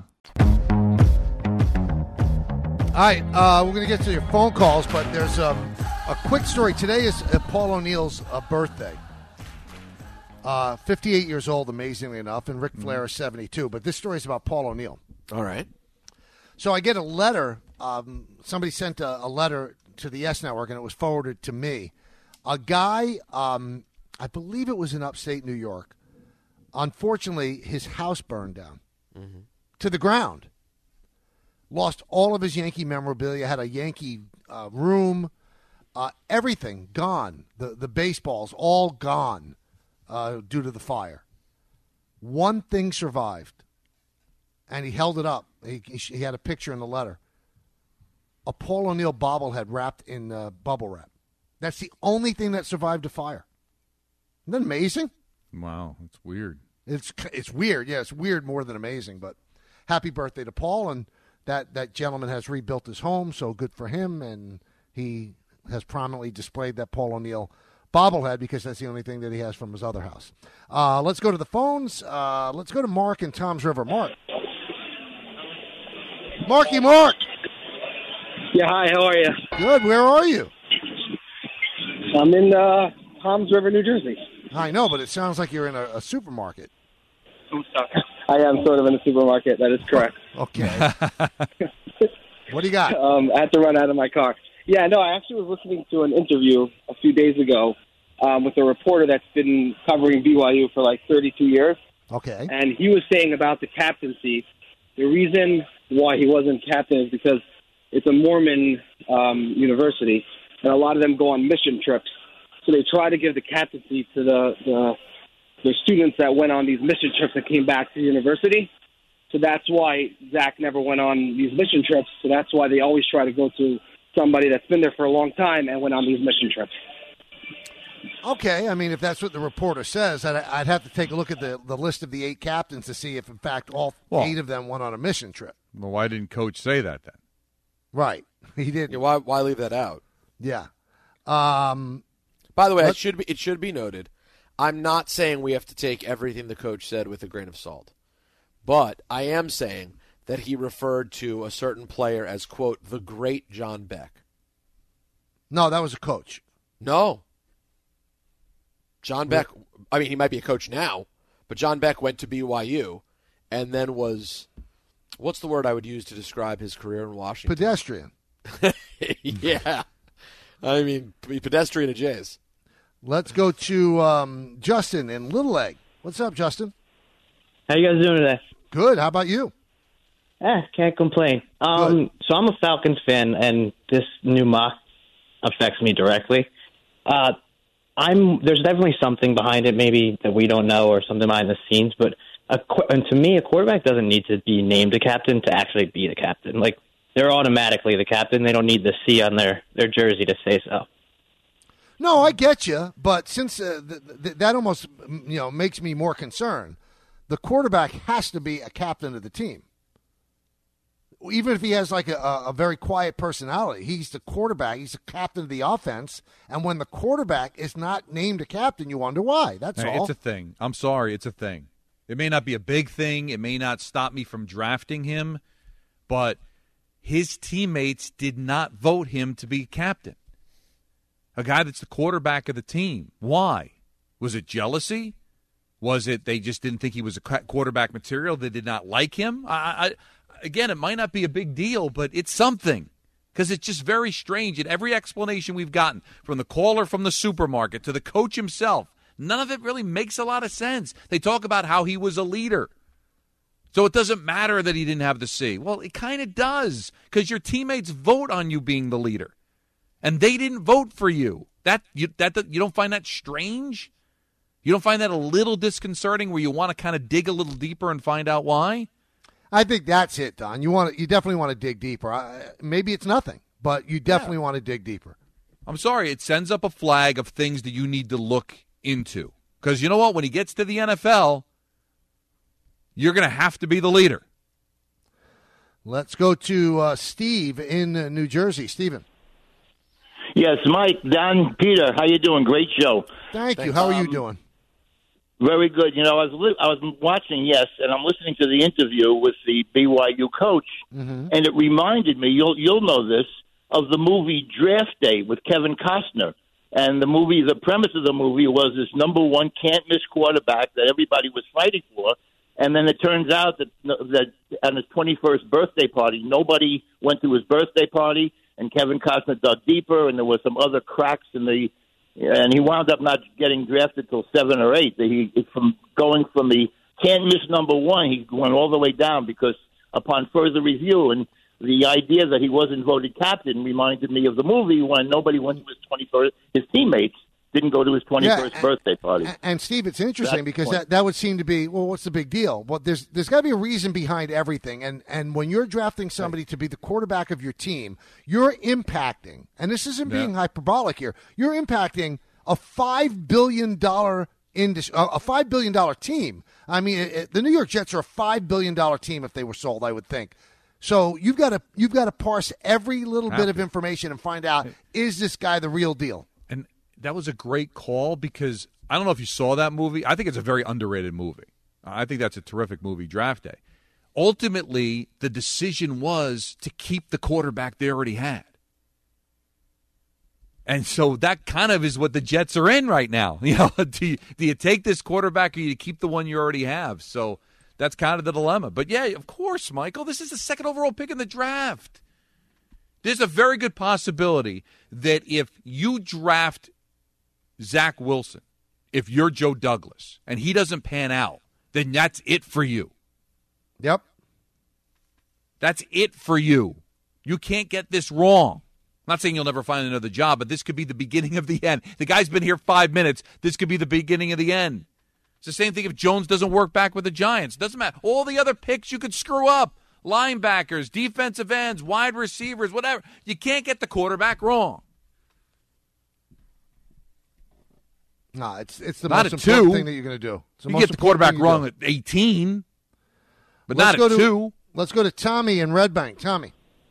All right, uh, we're going to get to your phone calls, but there's um, a quick story. Today is uh, Paul O'Neill's uh, birthday. Uh, fifty-eight years old, amazingly enough, and Ric Flair is seventy-two. But this story is about Paul O'Neill. All right. So I get a letter. Um, somebody sent a, a letter to the Yes Network, and it was forwarded to me. A guy, um, I believe it was in upstate New York. Unfortunately, his house burned down mm-hmm. to the ground. Lost all of his Yankee memorabilia, had a Yankee uh, room, uh, everything gone. The the baseballs all gone uh, due to the fire. One thing survived, and he held it up. He, he had a picture in the letter. A Paul O'Neill bobblehead wrapped in uh, bubble wrap. That's the only thing that survived a fire. Isn't that amazing? Wow, it's weird. It's it's weird. Yeah, it's weird more than amazing. But happy birthday to Paul, and That that gentleman has rebuilt his home, so good for him, and he has prominently displayed that Paul O'Neill bobblehead because that's the only thing that he has from his other house. Uh, let's go to the phones. Uh, let's go to Mark in Toms River. Mark. Marky Mark. Yeah, hi, how are you? Good. Where are you? I'm in uh, Toms River, New Jersey. I know, but it sounds like you're in a, a supermarket. I'm stuck. I am sort of in a supermarket. That is correct. Okay. What do you got? Um, I had to run out of my car. Yeah, no, I actually was listening to an interview a few days ago um, with a reporter that's been covering B Y U for like thirty-two years. Okay. And he was saying about the captaincy, the reason why he wasn't captain is because it's a Mormon um, university, and a lot of them go on mission trips. So they try to give the captaincy to the, the the students that went on these mission trips that came back to the university. So that's why Zach never went on these mission trips. So that's why they always try to go to somebody that's been there for a long time and went on these mission trips. Okay, I mean, if that's what the reporter says, I'd, I'd have to take a look at the, the list of the eight captains to see if, in fact, all well, eight of them went on a mission trip. Well, why didn't Coach say that then? Right. He didn't. Yeah, why, why leave that out? Yeah. Um, By the way, it should be it should be noted, I'm not saying we have to take everything the coach said with a grain of salt. But I am saying that he referred to a certain player as, quote, the great John Beck. No, that was a coach. No. John Beck, I mean, he might be a coach now, but John Beck went to B Y U and then was, what's the word I would use to describe his career in Washington? Pedestrian. Yeah. I mean, pedestrian at Jays. Let's go to um, Justin in Little Egg. What's up, Justin? How you guys doing today? Good. How about you? Eh, can't complain. Um, so I'm a Falcons fan, and this new mock affects me directly. Uh, I'm there's definitely something behind it, maybe that we don't know, or something behind the scenes. But a, and to me, a quarterback doesn't need to be named a captain to actually be the captain. Like, they're automatically the captain. They don't need the C on their, their jersey to say so. No, I get you, but since uh, th- th- that almost you know makes me more concerned, the quarterback has to be a captain of the team. Even if he has like a, a very quiet personality, he's the quarterback. He's the captain of the offense. And when the quarterback is not named a captain, you wonder why. That's hey, all. It's a thing. I'm sorry. It's a thing. It may not be a big thing. It may not stop me from drafting him. But his teammates did not vote him to be captain. A guy that's the quarterback of the team. Why? Was it jealousy? Was it they just didn't think he was a quarterback material? They did not like him? I, I Again, it might not be a big deal, but it's something because it's just very strange. And every explanation we've gotten from the caller from the supermarket to the coach himself, none of it really makes a lot of sense. They talk about how he was a leader. So it doesn't matter that he didn't have the C. Well, it kind of does because your teammates vote on you being the leader. And they didn't vote for you. That you, that you don't find that strange? You don't find that a little disconcerting where you want to kind of dig a little deeper and find out why? I think that's it, Don. You want to, you definitely want to dig deeper. I, maybe it's nothing, but you definitely yeah. want to dig deeper. I'm sorry. It sends up a flag of things that you need to look into. Because you know what? When he gets to the N F L, you're going to have to be the leader. Let's go to uh, Steve in uh, New Jersey. Steven. Yes, Mike, Don, Peter, how you doing? Great show. Thank Thanks. you. How are um, you doing? Very good. You know, I was li- I was watching, yes, and I'm listening to the interview with the B Y U coach, mm-hmm. and it reminded me, you'll you'll know this, of the movie Draft Day with Kevin Costner. And the movie, the premise of the movie was this number one can't-miss quarterback that everybody was fighting for, and then it turns out that that on his twenty-first birthday party, nobody went to his birthday party, and Kevin Costner dug deeper, and there were some other cracks in the and he wound up not getting drafted till seven or eight. He from going from the can't miss number one, he went all the way down because upon further review and the idea that he wasn't voted captain reminded me of the movie when nobody went to his twenty-first. His teammates didn't go to his twenty-first yeah, birthday party. And, and Steve, it's interesting That's because that, that would seem to be, well, what's the big deal? Well, there's there's got to be a reason behind everything. And and when you're drafting somebody right. to be the quarterback of your team, you're impacting, and this isn't being yeah. hyperbolic here, you're impacting a five billion dollars industry, a five billion dollars team. I mean, it, it, the New York Jets are a five billion dollars team if they were sold, I would think. So you've got to you've got to parse every little bit of information and find out, is this guy the real deal? And that was a great call because I don't know if you saw that movie. I think it's a very underrated movie. I think that's a terrific movie, Draft Day. Ultimately, the decision was to keep the quarterback they already had. And so that kind of is what the Jets are in right now. You know, do you, do you take this quarterback or do you keep the one you already have? So that's kind of the dilemma. But, yeah, of course, Michael, this is the second overall pick in the draft. There's a very good possibility that if you draft Zach Wilson, if you're Joe Douglas, and he doesn't pan out, then that's it for you. Yep. That's it for you. You can't get this wrong. I'm not saying you'll never find another job, but this could be the beginning of the end. The guy's been here five minutes. This could be the beginning of the end. It's the same thing if Jones doesn't work back with the Giants. It doesn't matter. All the other picks you could screw up. Linebackers, defensive ends, wide receivers, whatever. You can't get the quarterback wrong. No, it's it's the not most at important two. thing that you're going to do. You get the quarterback wrong at eighteen, but let's not at to, two. Let's go to Tommy in Red Bank. Tommy.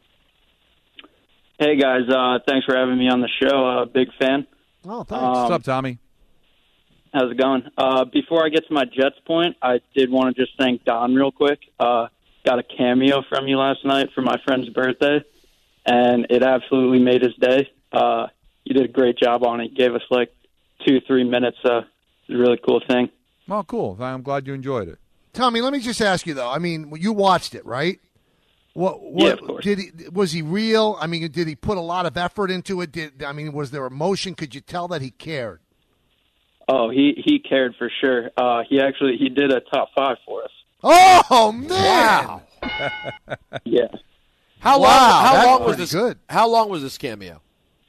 Hey, guys. Uh, thanks for having me on the show. Uh, big fan. Oh, thanks. Um, What's up, Tommy? How's it going? Uh, before I get to my Jets point, I did want to just thank Don real quick. Uh, got a cameo from you last night for my friend's birthday, and it absolutely made his day. Uh, you did a great job on it. You gave us like two, three minutes. Uh, it was a really cool thing. Oh, cool. I'm glad you enjoyed it. Tommy, let me just ask you, though. I mean, you watched it, right? What, what yeah, of course. Did he, was he real? I mean, did he put a lot of effort into it? Did I mean, was there emotion? Could you tell that he cared? Oh, he, he cared for sure. Uh, he actually he did a top five for us. Oh man! Wow. Yeah. How wow, long? How long was pretty this? Good. How long was this cameo?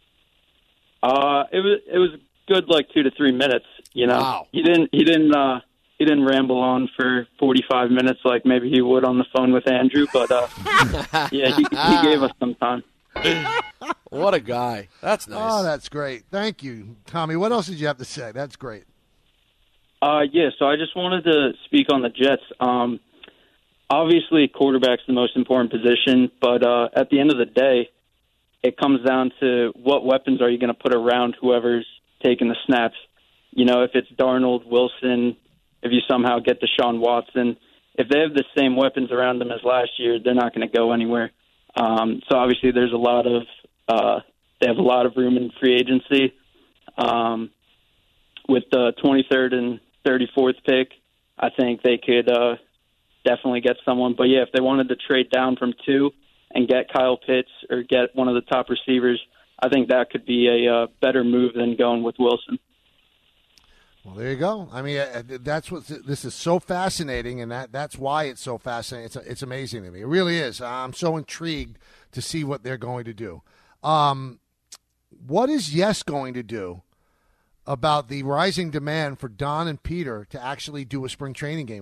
Uh, it was it was good, like two to three minutes. You know, wow. he didn't he didn't uh, he didn't ramble on for forty-five minutes like maybe he would on the phone with Andrew, but uh, yeah, he, he gave us some time. What a guy! That's nice. Oh, that's great. Thank you, Tommy. What else did you have to say? That's great. Uh, yeah, so I just wanted to speak on the Jets. Um, obviously, quarterback's the most important position, but uh, at the end of the day, it comes down to what weapons are you going to put around whoever's taking the snaps. You know, if it's Darnold, Wilson, if you somehow get Deshaun Watson, if they have the same weapons around them as last year, they're not going to go anywhere. Um, so obviously, there's a lot of uh, they have a lot of room in free agency. Um, with the twenty-third and thirty-fourth pick, I think they could uh, definitely get someone. But, yeah, if they wanted to trade down from two and get Kyle Pitts or get one of the top receivers, I think that could be a uh, better move than going with Wilson. Well, there you go. I mean, that's what this is so fascinating, and that, that's why it's so fascinating. It's it's amazing to me. It really is. I'm so intrigued to see what they're going to do. Um, what is Yes going to do about the rising demand for Don and Peter to actually do a spring training game with me?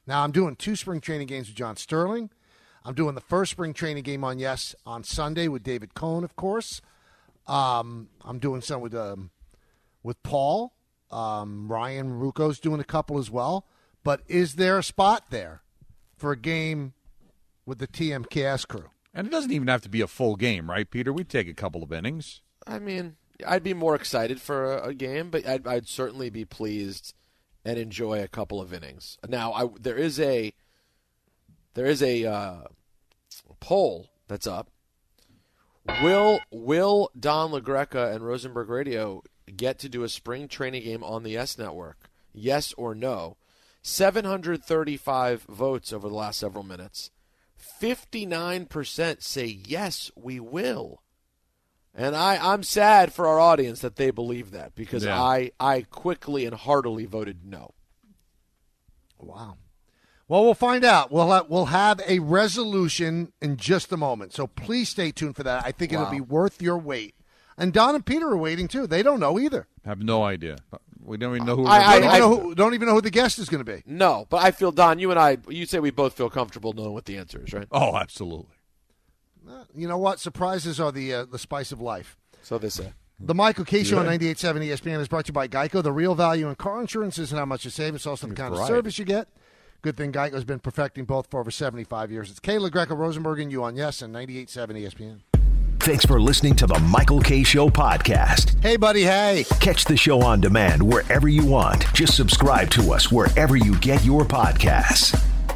Now, I'm doing two spring training games with John Sterling. I'm doing the first spring training game on Yes on Sunday with David Cohn, of course. Um, I'm doing some with um, with Paul. Um, Ryan Rucco's doing a couple as well. But is there a spot there for a game with the T M K S crew? And it doesn't even have to be a full game, right, Peter? We'd take a couple of innings. I mean, I'd be more excited for a, a game, but I'd, I'd certainly be pleased and enjoy a couple of innings. Now, I, there is a there is a uh, poll that's up. Will will Don LaGreca and Rosenberg Radio get to do a spring training game on the S Network? Yes or no? seven hundred thirty-five votes over the last several minutes. fifty-nine percent say yes, we will. And I, I'm sad for our audience that they believe that because Yeah. I, I quickly and heartily voted no. Wow. Well, we'll find out. We'll have, we'll have a resolution in just a moment. So please stay tuned for that. I think Wow. it'll be worth your wait. And Don and Peter are waiting, too. They don't know either. Have no idea. We don't even know who. I- we're I- Don't, voting even know for. who, don't even know who the guest is going to be. No, but I feel, Don, you and I, you say we both feel comfortable knowing what the answer is, right? Oh, absolutely. You know what? Surprises are the uh, the spice of life. So they say. The Michael K. Show on Yeah. ninety-eight point seven E S P N is brought to you by Geico. The real value in car insurance isn't how much you save. It's also the kind of Right. service you get. Good thing Geico's been perfecting both for over seventy-five years. It's Kayla Greco Rosenberg and you on Yes and ninety-eight point seven E S P N. Thanks for listening to the Michael K. Show podcast. Hey, buddy, hey. Catch the show on demand wherever you want. Just subscribe to us wherever you get your podcasts.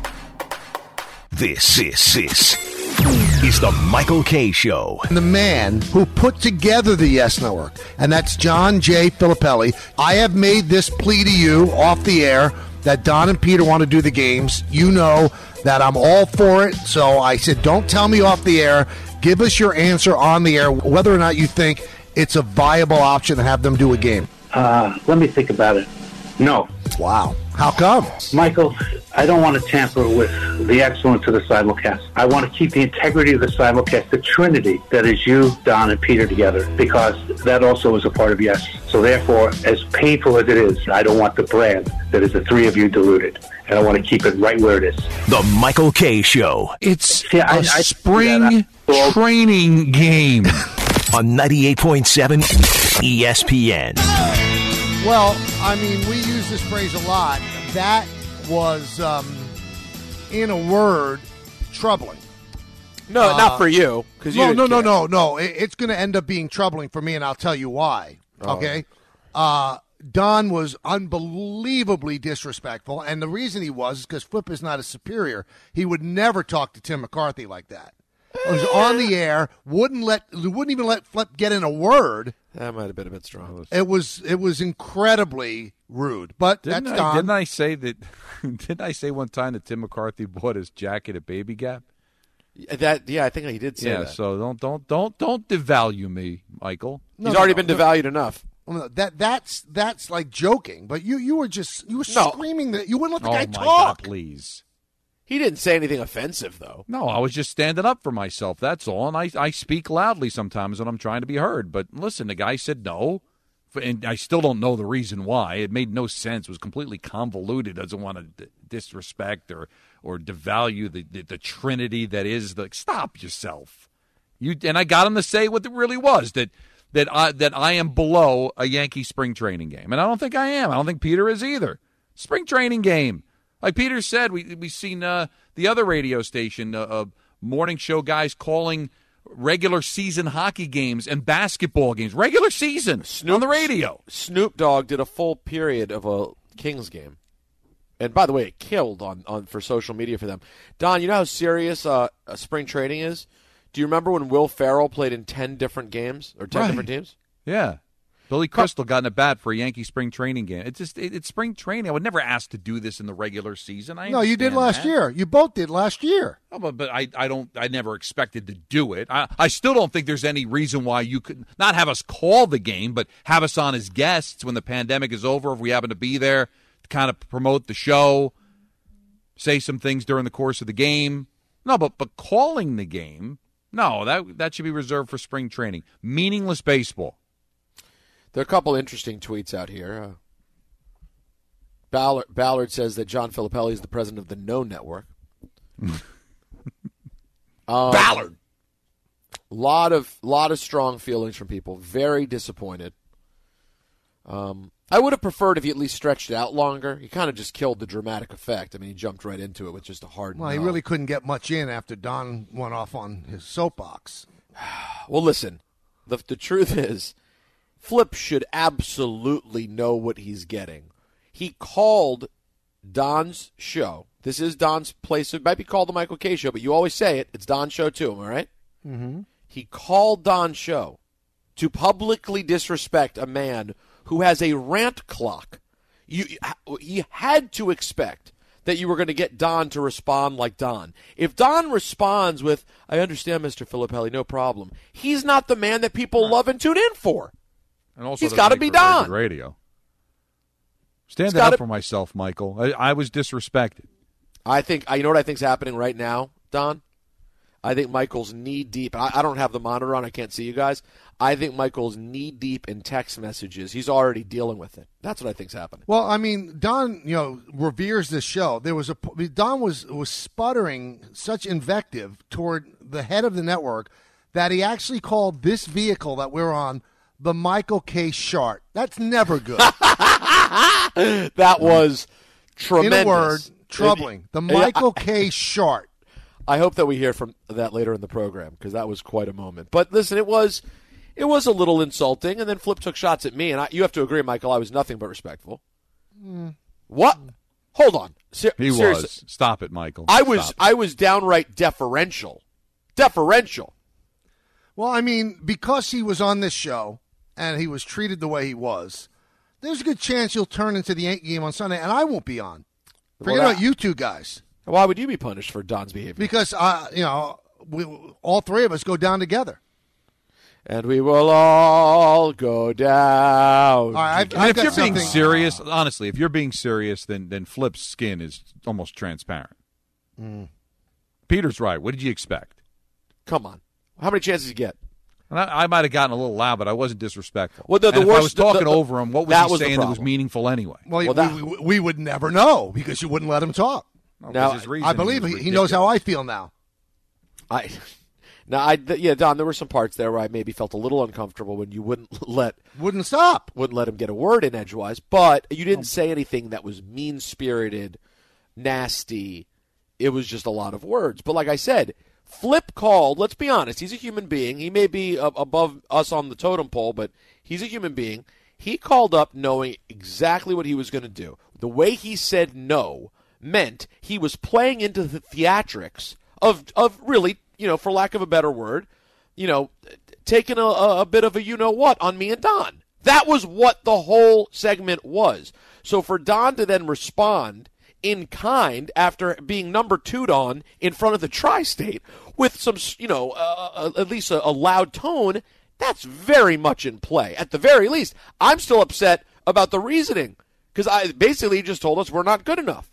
This, this, this is the Michael K. Show. The man who put together the Yes Network, and that's John J. Filippelli. I have made this plea to you off the air that Don and Peter want to do the games. You know that I'm all for it, so I said don't tell me off the air. Give us your answer on the air, whether or not you think it's a viable option to have them do a game. Uh, let me think about it. No. Wow. How come? Michael, I don't want to tamper with the excellence of the simulcast. I want to keep the integrity of the simulcast, the trinity that is you, Don, and Peter together, because that also is a part of Yes. So therefore, as painful as it is, I don't want the brand that is the three of you diluted. And I want to keep it right where it is. The Michael K. Show. It's See, I- a I- spring I- training game. On ninety-eight point seven E S P N. Well, I mean, we use this phrase a lot. That was, um, in a word, troubling. No, Uh, not for you. Cause you No, didn't no, no, care. no, no. It, it's going to end up being troubling for me, and I'll tell you why. Oh. Okay? Uh, Don was unbelievably disrespectful, and the reason he was is because Flip is not a superior. He would never talk to Tim McCarthy like that. He was on the air, wouldn't let, wouldn't even let Flip get in a word. That might have been a bit strong. It was, it was incredibly rude. But Didn't that's I, Don. didn't I say that? Didn't I say one time that Tim McCarthy bought his jacket at Baby Gap? That yeah, I think he did say Yeah. that. So don't don't don't don't devalue me, Michael. No, He's no, already no, been no. devalued enough. Well, no, That that's that's like joking, but you you were just you were No. screaming that you wouldn't let the Oh guy my talk. God, please. He didn't say anything offensive, though. No, I was just standing up for myself. That's all. And I I speak loudly sometimes when I'm trying to be heard. But listen, the guy said no, and I still don't know the reason why. It made no sense. It was completely convoluted. Doesn't want to d- disrespect or or devalue the, the the trinity that is the. Stop yourself. You and I got him to say what it really was, that that I that I am below a Yankee spring training game, and I don't think I am. I don't think Peter is either. Spring training game, like Peter said, we we seen uh, the other radio station, uh, uh, morning show guys calling regular season hockey games and basketball games, regular season on the radio. Snoop Dogg did a full period of a Kings game. And by the way, it killed on, on for social media for them. Don, you know how serious uh, a spring training is? Do you remember when Will Ferrell played in ten different games or ten Right. different teams? Yeah. Billy Crystal got in a bat for a Yankee spring training game. It's just it, it's spring training. I would never ask to do this in the regular season. I No, you did understand last that. year. You both did last year. Oh, but but I, I don't I never expected to do it. I, I still don't think there's any reason why you could not have us call the game, but have us on as guests when the pandemic is over, if we happen to be there, to kind of promote the show, say some things during the course of the game. No, but but calling the game, no, that that should be reserved for spring training. Meaningless baseball. There are a couple interesting tweets out here. Uh, Ballard, Ballard says that John Filippelli is the president of the No Network. um, Ballard. Lot of lot of strong feelings from people. Very disappointed. Um, I would have preferred if he at least stretched it out longer. He kind of just killed the dramatic effect. I mean, he jumped right into it with just a hard Well, no. he really couldn't get much in after Don went off on his soapbox. Well, listen, the, the truth is, Flip should absolutely know what he's getting. He called Don's show. This is Don's place. It might be called the Michael Kay Show, but you always say it. It's Don's show, too, am I right? Mm-hmm. He called Don's show to publicly disrespect a man who has a rant clock. You, you had to expect that you were going to get Don to respond like Don. If Don responds with, I understand, Mister Filippelli, no problem, he's not the man that people love and tune in for. And also he's got to be Don. Radio. Standing gotta, up for myself, Michael. I, I was disrespected. I think, you know what I think's happening right now, Don? I think Michael's knee-deep. I, I don't have the monitor on. I can't see you guys. I think Michael's knee-deep in text messages. He's already dealing with it. That's what I think's happening. Well, I mean, Don, you know, reveres this show. There was a Don was was sputtering such invective toward the head of the network that he actually called this vehicle that we're on the Michael Kay Shart. That's never good. That was tremendous. In a word, troubling. The Michael Kay Shart. I hope that we hear from that later in the program because that was quite a moment. But listen, it was it was a little insulting, and then Flip took shots at me, and I, you have to agree, Michael, I was nothing but respectful. Mm. What? Hold on. Ser- he seriously. was. Stop it, Michael. I was Stop I was downright deferential. Deferential. Well, I mean, because he was on this show and he was treated the way he was, there's a good chance he'll turn into the Yankee game on Sunday, and I won't be on. Forget Well, that- about you two guys. Why would you be punished for Don's behavior? Because, uh, you know, we, all three of us go down together. And we will all go down. All right, I've, And I've if got you're being something- serious, honestly, if you're being serious, then then Flip's skin is almost transparent. Mm. Peter's right. What did you expect? Come on. How many chances did you get? And I, I might have gotten a little loud, but I wasn't disrespectful. Well, the- the and if I worst- was talking the- the- over him, what was that he was the saying that was problem. meaningful anyway? Well, Well, we, that- we, we would never know because you wouldn't let him talk. Now, his reasoning I believe was he, he knows how I feel now. I now I yeah Don, there were some parts there where I maybe felt a little uncomfortable when you wouldn't let Wouldn't stop. wouldn't let him get a word in edgewise, but you didn't say anything that was mean spirited, nasty. It was just a lot of words. But like I said, Flip called. Let's be honest. He's a human being. He may be uh, above us on the totem pole, but he's a human being. He called up knowing exactly what he was going to do. The way he said no meant he was playing into the theatrics of of really, you know, for lack of a better word, you know, taking a, a bit of a you-know-what on me and Don. That was what the whole segment was. So for Don to then respond in kind after being number two'd on in front of the tri-state with some, you know, uh, at least a, a loud tone, that's very much in play. At the very least, I'm still upset about the reasoning because I basically he just told us we're not good enough.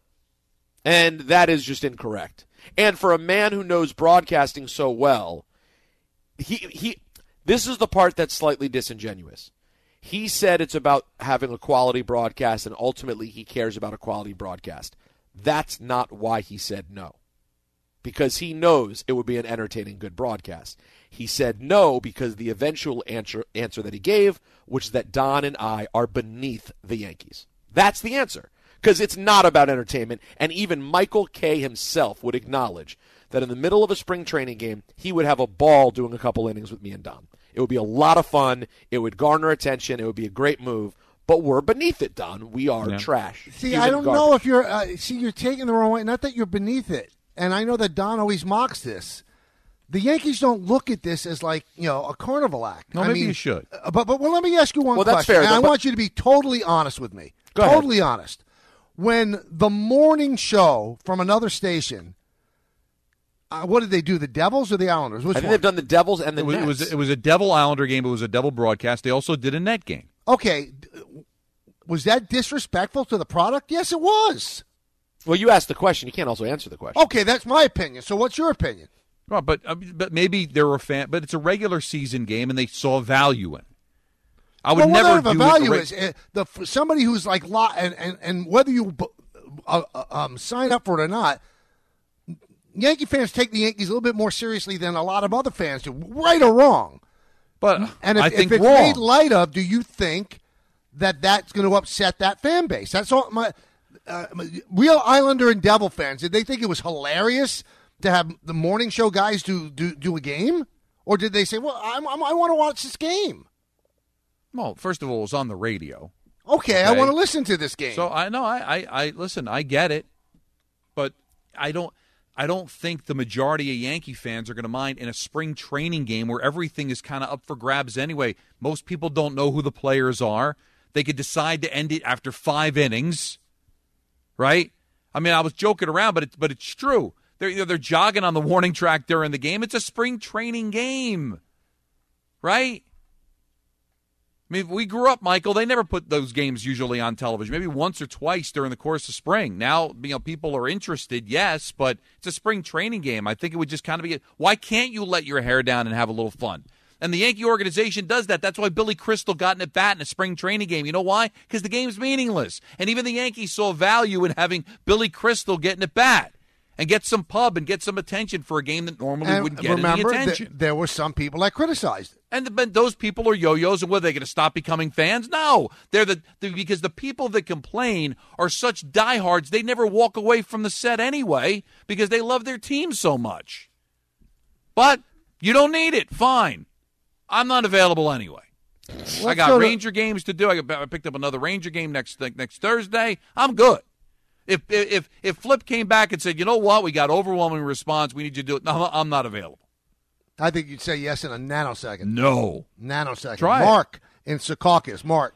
And that is just incorrect. And for a man who knows broadcasting so well, he he this is the part that's slightly disingenuous. He said it's about having a quality broadcast, and ultimately he cares about a quality broadcast. That's not why he said no. Because he knows it would be an entertaining, good broadcast. He said no because the eventual answer, answer that he gave, which is that Don and I are beneath the Yankees. That's the answer. Because it's not about entertainment, and even Michael Kay himself would acknowledge that in the middle of a spring training game, he would have a ball doing a couple innings with me and Don. It would be a lot of fun. It would garner attention. It would be a great move. But we're beneath it, Don. We are Yeah. trash. See, Human I don't garbage. know if you're. Uh, see, you're taking the wrong way. Not that you're beneath it, and I know that Don always mocks this. The Yankees don't look at this as like you know a carnival act. No, I maybe mean, you should. uh, But but well, let me ask you one Well, that's question. fair, and though, I but- want you to be totally honest with me. Go ahead. Totally honest. When the morning show from another station, uh, what did they do? The Devils or the Islanders? Which I think one? they've done the Devils and the It was, it Nets. was it was a Devil Islander game. It was a double broadcast. They also did a net game. Okay, d- was that disrespectful to the product? Yes, it was. Well, you asked the question. You can't also answer the question. Okay, that's my opinion. So what's your opinion? Well, but uh, but maybe they were a fan. But it's a regular season game, and they saw value in it. I would well, never whatever do the value it. is uh, the for somebody who's like lo- and, and and whether you uh, uh, um, sign up for it or not. Yankee fans take the Yankees a little bit more seriously than a lot of other fans do, right or wrong. But and if, I think if it's wrong. made light of, do you think that that's going to upset that fan base? That's all. My uh, real Islander and Devil fans, did they think it was hilarious to have the morning show guys do do, do a game, or did they say, "Well, I'm, I'm, I want to watch this game"? Well, first of all, it was on the radio. Okay, Okay. I want to listen to this game. So I know I, I, I listen. I get it, but I don't. I don't think the majority of Yankee fans are going to mind in a spring training game where everything is kind of up for grabs anyway. Most people don't know who the players are. They could decide to end it after five innings, right? I mean, I was joking around, but it's but it's true. They're you know, they're jogging on the warning track during the game. It's a spring training game, right? I mean, we grew up, Michael. They never put those games usually on television. Maybe once or twice during the course of spring. Now, you know, people are interested, yes, but it's a spring training game. I think it would just kind of be. Why can't you let your hair down and have a little fun? And the Yankee organization does that. That's why Billy Crystal got in at bat in a spring training game. You know why? Because the game's meaningless. And even the Yankees saw value in having Billy Crystal get in at bat and get some pub and get some attention for a game that normally And wouldn't get remember, any attention. th- there were some people that criticized it. And the, those people are yo-yos, and what, are they going to stop becoming fans? No. They're the, the because the people that complain are such diehards, they never walk away from the set anyway because they love their team so much. But you don't need it. Fine. I'm not available anyway. I got go to- Ranger games to do. I, got, I picked up another Ranger game next next Thursday. I'm good. If if if Flip came back and said, you know what, we got overwhelming response, we need you to do it. No, I'm not available. I think you'd say yes in a nanosecond. No. Nanosecond. Try it. Mark in Secaucus. Mark.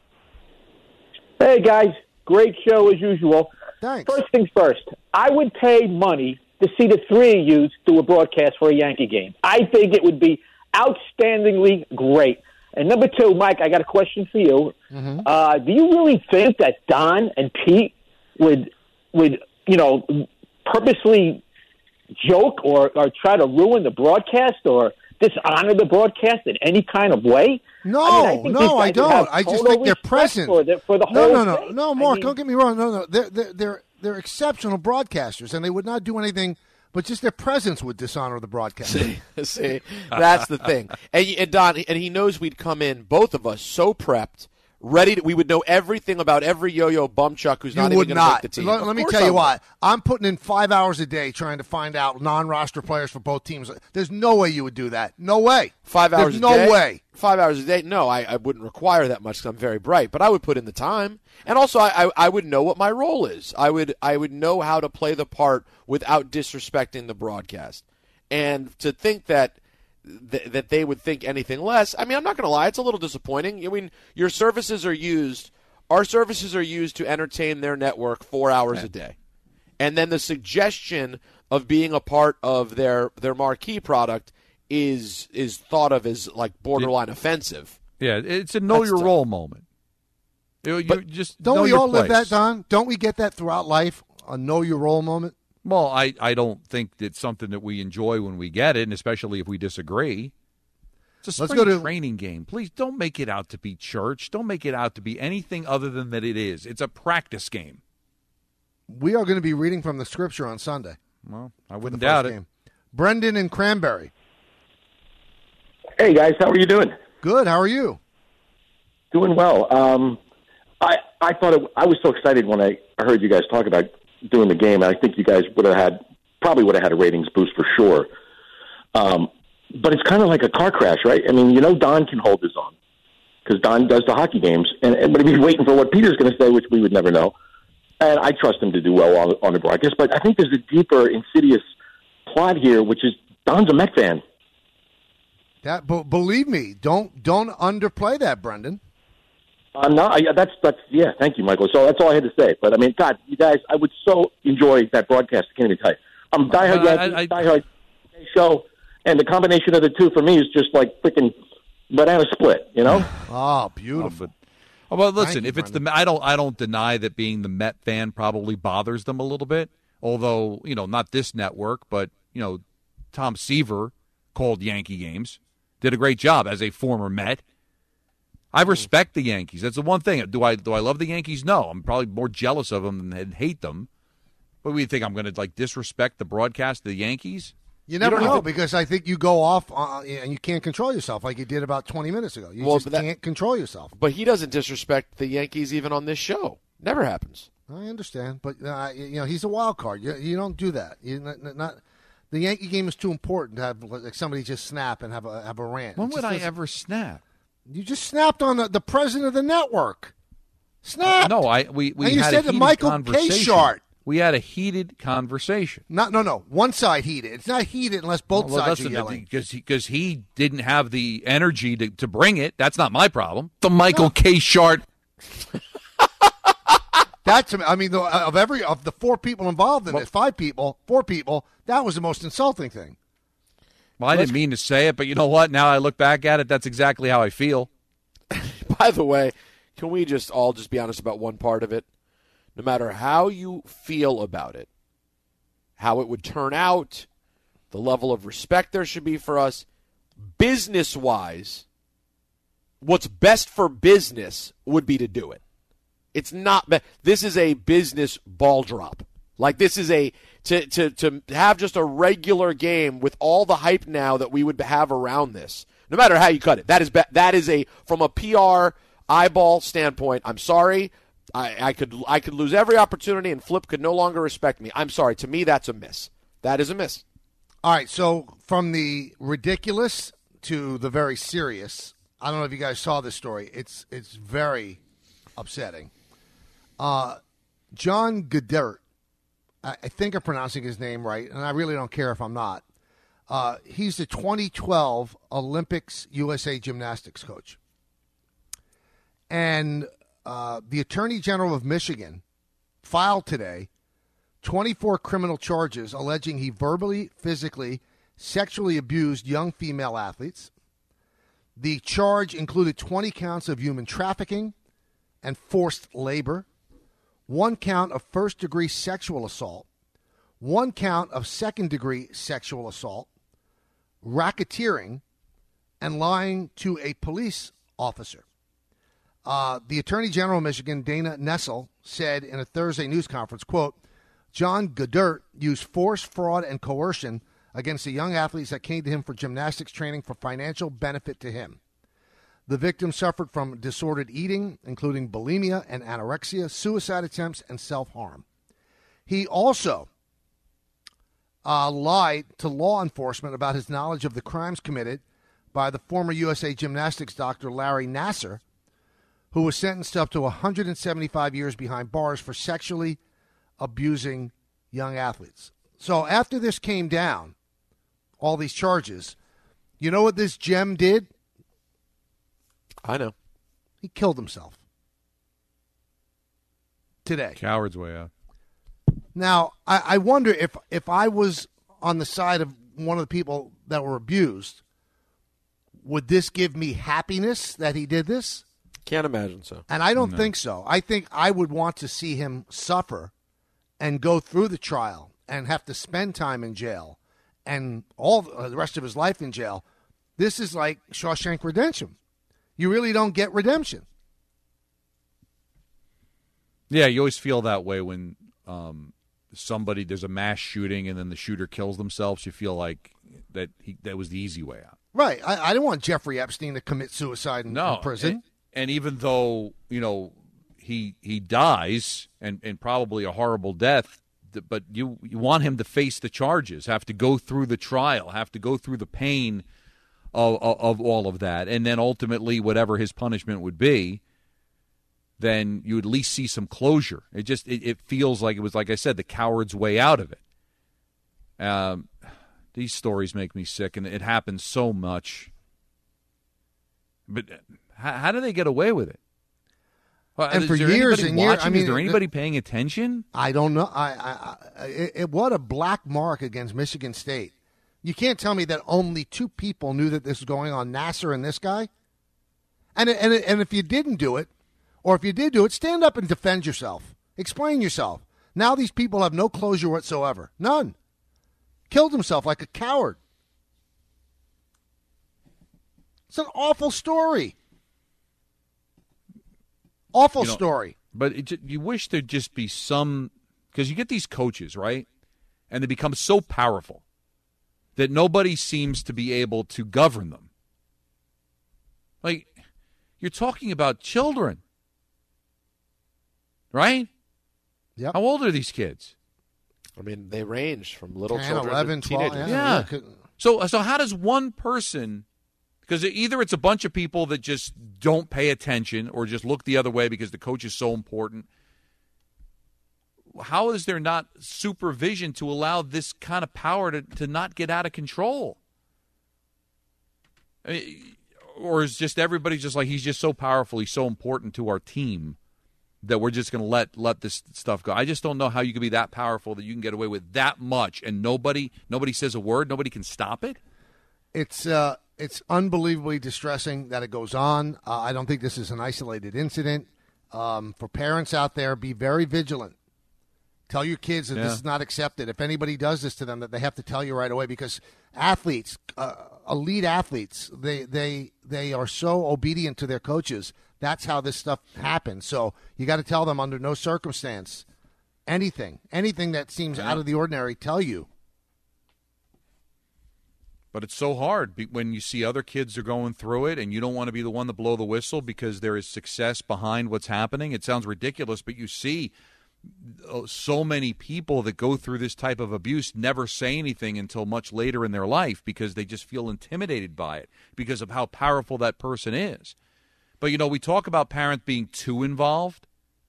Hey, guys. Great show as usual. Thanks. First things first, I would pay money to see the three of you do a broadcast for a Yankee game. I think it would be outstandingly great. And number two, Mike, I got a question for you. Mm-hmm. Uh, do you really think that Don and Pete would, would you know, purposely joke or, or try to ruin the broadcast or dishonor the broadcast in any kind of way? No, I mean, I think these no, I guys would have don't. I just total think they're respect present. for the, for the no, whole no, no, thing. no, I Mark. mean- don't get me wrong. No, no, they're they're they're, they're exceptional broadcasters, and they would not do anything. But just their presence would dishonor the broadcast. See, see, that's the thing. And, and Don, and he knows we'd come in, both of us, so prepped, ready. To, we would know everything about every yo-yo bumchuck who's You not would even going to not. make the team. Let, Of let me course tell I you would. what. I'm putting in five hours a day trying to find out non-roster players for both teams. There's no way you would do that. No way. Five hours There's a no day? way. Five hours a day? No, I, I wouldn't require that much because I'm very bright, but I would put in the time. And also, I, I, I would know what my role is. I would I would know how to play the part without disrespecting the broadcast. And to think that th- that they would think anything less, I mean, I'm not going to lie, it's a little disappointing. I mean, your services are used, our services are used to entertain their network four hours a day. And then the suggestion of being a part of their, their marquee product is is thought of as like borderline offensive. Yeah, it's a know That's your tough. role moment. You, you But just Don't know we your all live place. that, Don? Don't we get that throughout life? A know your role moment? Well, I, I don't think it's something that we enjoy when we get it, and especially if we disagree. It's a Let's spring go to- training game. Please don't make it out to be church. Don't make it out to be anything other than that it is. It's a practice game. We are going to be reading from the scripture on Sunday. Well, I for wouldn't the doubt first it. game. Brendan and Cranberry. Hey guys, how are you doing? Good. How are you? Doing well. Um, I I thought it, I was so excited when I heard you guys talk about doing the game. I think you guys would have had probably would have had a ratings boost for sure. Um, but it's kind of like a car crash, right? I mean, you know, Don can hold his own because Don does the hockey games, and, and but he's waiting for what Peter's going to say, which we would never know. And I trust him to do well on, on the broadcast. But I think there's a deeper, insidious plot here, which is Don's a Met fan. That, but believe me, don't don't underplay that, Brendan. I'm not. I, that's that's yeah. Thank you, Michael. So that's all I had to say. But I mean, God, you guys, I would so enjoy that broadcast. I can't even tell you. I'm diehard Uh, Yankee, I- I- diehard show, and the combination of the two for me is just like freaking banana split. You know? Oh, beautiful. Oh, well, Thank listen, you, if it's the I don't I don't deny that being the Met fan probably bothers them a little bit. Although, you know, not this network, but, you know, Tom Seaver called Yankee games. Did a great job as a former Met. I respect the Yankees. That's the one thing. Do I do I love the Yankees? No. I'm probably more jealous of them than hate them. But we think I'm going to like disrespect the broadcast of the Yankees? You never you know even... because I think you go off uh, and you can't control yourself like you did about twenty minutes ago. You well, just that, can't control yourself. But he doesn't disrespect the Yankees even on this show. Never happens. I understand, but uh, you know he's a wild card. You, you don't do that. You not, not the Yankee game is too important to have like somebody just snap and have a have a rant. When it would I doesn't... ever snap? You just snapped on the, the president of the network. Snap. Uh, no, I we we and you had said a to heated Michael conversation. K. Short. We had a heated conversation. Not no no one side heated. It's not heated unless both well, sides listen, are yelling. Because he, because he didn't have the energy to, to bring it. That's not my problem. The Michael no. K. Short. That's I mean the, of every of the four people involved in well, this, five people, four people. That was the most insulting thing. Well, I Let's, didn't mean to say it, but you know what? Now I look back at it, that's exactly how I feel. By the way, can we just all just be honest about one part of it? No matter how you feel about it, how it would turn out, the level of respect there should be for us, business-wise, what's best for business would be to do it. It's not – this is a business ball drop. Like this is a to, – to, to have just a regular game with all the hype now that we would have around this, no matter how you cut it. That is – that is a – from a P R eyeball standpoint, I'm sorry. I, I could I could lose every opportunity and Flip could no longer respect me. I'm sorry. To me, that's a miss. That is a miss. All right, so from the ridiculous to the very serious, I don't know if you guys saw this story. It's it's very upsetting. Uh, John Godert, I, I think I'm pronouncing his name right, and I really don't care if I'm not. Uh, he's the twenty twelve Olympics U S A gymnastics coach. And uh, the Attorney General of Michigan filed today twenty-four criminal charges alleging he verbally, physically, sexually abused young female athletes. The charge included twenty counts of human trafficking and forced labor, one count of first-degree sexual assault, one count of second-degree sexual assault, racketeering, and lying to a police officer. Uh, the Attorney General of Michigan, Dana Nessel, said in a Thursday news conference, quote, John Godert used force, fraud, and coercion against the young athletes that came to him for gymnastics training for financial benefit to him. The victim suffered from disordered eating, including bulimia and anorexia, suicide attempts, and self-harm. He also uh, lied to law enforcement about his knowledge of the crimes committed by the former U S A gymnastics doctor Larry Nassar, who was sentenced to up to one hundred seventy-five years behind bars for sexually abusing young athletes. So after this came down, all these charges, you know what this gem did? I know. He killed himself. Today. Coward's way out. Now, I, I wonder if, if I was on the side of one of the people that were abused, would this give me happiness that he did this? Can't imagine so. And I don't No. think so. I think I would want to see him suffer and go through the trial and have to spend time in jail and all the rest of his life in jail. This is like Shawshank Redemption. You really don't get redemption. Yeah, you always feel that way when um, somebody, there's a mass shooting and then the shooter kills themselves. You feel like that he, that was the easy way out. Right. I, I didn't want Jeffrey Epstein to commit suicide in, No, in prison. And, and even though, you know, he he dies and, and probably a horrible death, but you, you want him to face the charges, have to go through the trial, have to go through the pain of, of, of all of that. And then ultimately, whatever his punishment would be, then you at least see some closure. It just it, it feels like it was, like I said, the coward's way out of it. Um, these stories make me sick, and it happens so much. But how, how do they get away with it? Well, and is for there years anybody and years, watching? I mean, is there anybody paying attention? I don't know. I, I, I it, it, what a black mark against Michigan State. You can't tell me that only two people knew that this was going on, Nassar and this guy. And and and if you didn't do it, or if you did do it, stand up and defend yourself. Explain yourself. Now these people have no closure whatsoever. None. Killed himself like a coward. It's an awful story. Awful You know, story. But it, ju- you wish there'd just be some, because you get these coaches, right? And they become so powerful that nobody seems to be able to govern them. Like, you're talking about children, right? Yep. How old are these kids? I mean, they range from little ten, children eleven, to twelve, teenagers. Yeah. So, so how does one person, because either it's a bunch of people that just don't pay attention or just look the other way because the coach is so important. How is there not supervision to allow this kind of power to, to not get out of control? I mean, or is just everybody just like, he's just so powerful, he's so important to our team that we're just going to let let this stuff go? I just don't know how you can be that powerful that you can get away with that much and nobody nobody says a word, nobody can stop it. It's uh, it's unbelievably distressing that it goes on. Uh, I don't think this is an isolated incident. Um, for parents out there, be very vigilant. Tell your kids that Yeah. this is not accepted. If anybody does this to them, that they have to tell you right away, because athletes, uh, elite athletes, they they they are so obedient to their coaches. That's how this stuff happens. So you got to tell them under no circumstance, anything, anything that seems Yeah. out of the ordinary, tell you. But it's so hard be- when you see other kids are going through it and you don't want to be the one to blow the whistle because there is success behind what's happening. It sounds ridiculous, but you see uh, so many people that go through this type of abuse never say anything until much later in their life because they just feel intimidated by it because of how powerful that person is. But, you know, we talk about parents being too involved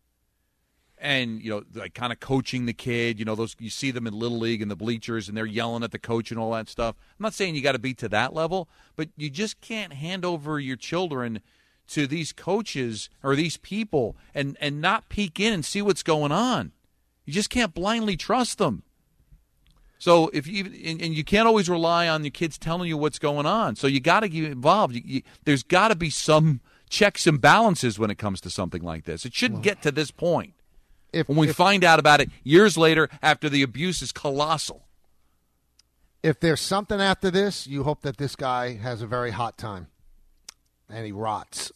and, you know, like kind of coaching the kid. You know, those you see them in Little League in the bleachers and they're yelling at the coach and all that stuff. I'm not saying you got to be to that level, but you just can't hand over your children to these coaches or these people and, and not peek in and see what's going on. You just can't blindly trust them. So if you and, and you can't always rely on your kids telling you what's going on. So you got to get involved. You, you, there's got to be some checks and balances when it comes to something like this. It shouldn't get to this point. If, when we if, find out about it years later after the abuse is colossal. If there's something after this, you hope that this guy has a very hot time and he rots.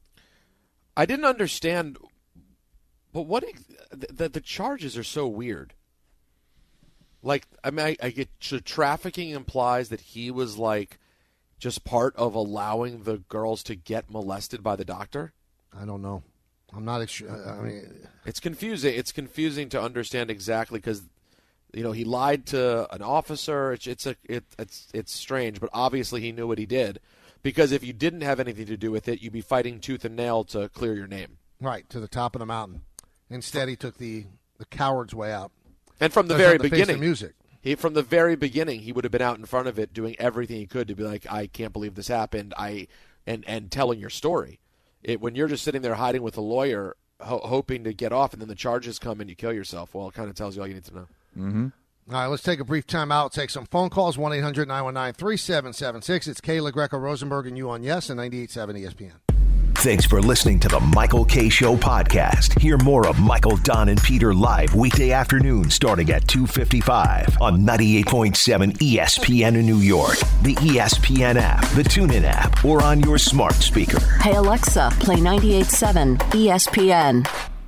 I didn't understand, but what the, the, the charges are so weird. Like, I mean, I, I get so trafficking implies that he was like just part of allowing the girls to get molested by the doctor. I don't know. I'm not sure. I mean, it's confusing. It's confusing to understand exactly because, you know, he lied to an officer. It's it's a it, it's it's strange, but obviously he knew what he did. Because if you didn't have anything to do with it, you'd be fighting tooth and nail to clear your name. Right, to the top of the mountain. Instead, he took the, the coward's way out. And from the Doesn't very have to face beginning, the music. He from the very beginning, he would have been out in front of it, doing everything he could to be like, "I can't believe this happened." I and and telling your story. It when you're just sitting there hiding with a lawyer, ho- hoping to get off, and then the charges come and you kill yourself. Well, it kind of tells you all you need to know. Mm-hmm. All right, let's take a brief time out. Take some phone calls. one eight hundred nine one nine three seven seven six. It's Kayla Greco Rosenberg and you on Yes and ninety-eight point seven E S P N. Thanks for listening to the Michael K. Show podcast. Hear more of Michael, Don, and Peter live weekday afternoon starting at two fifty-five on ninety-eight point seven E S P N in New York, the E S P N app, the TuneIn app, or on your smart speaker. Hey Alexa, play ninety-eight point seven E S P N.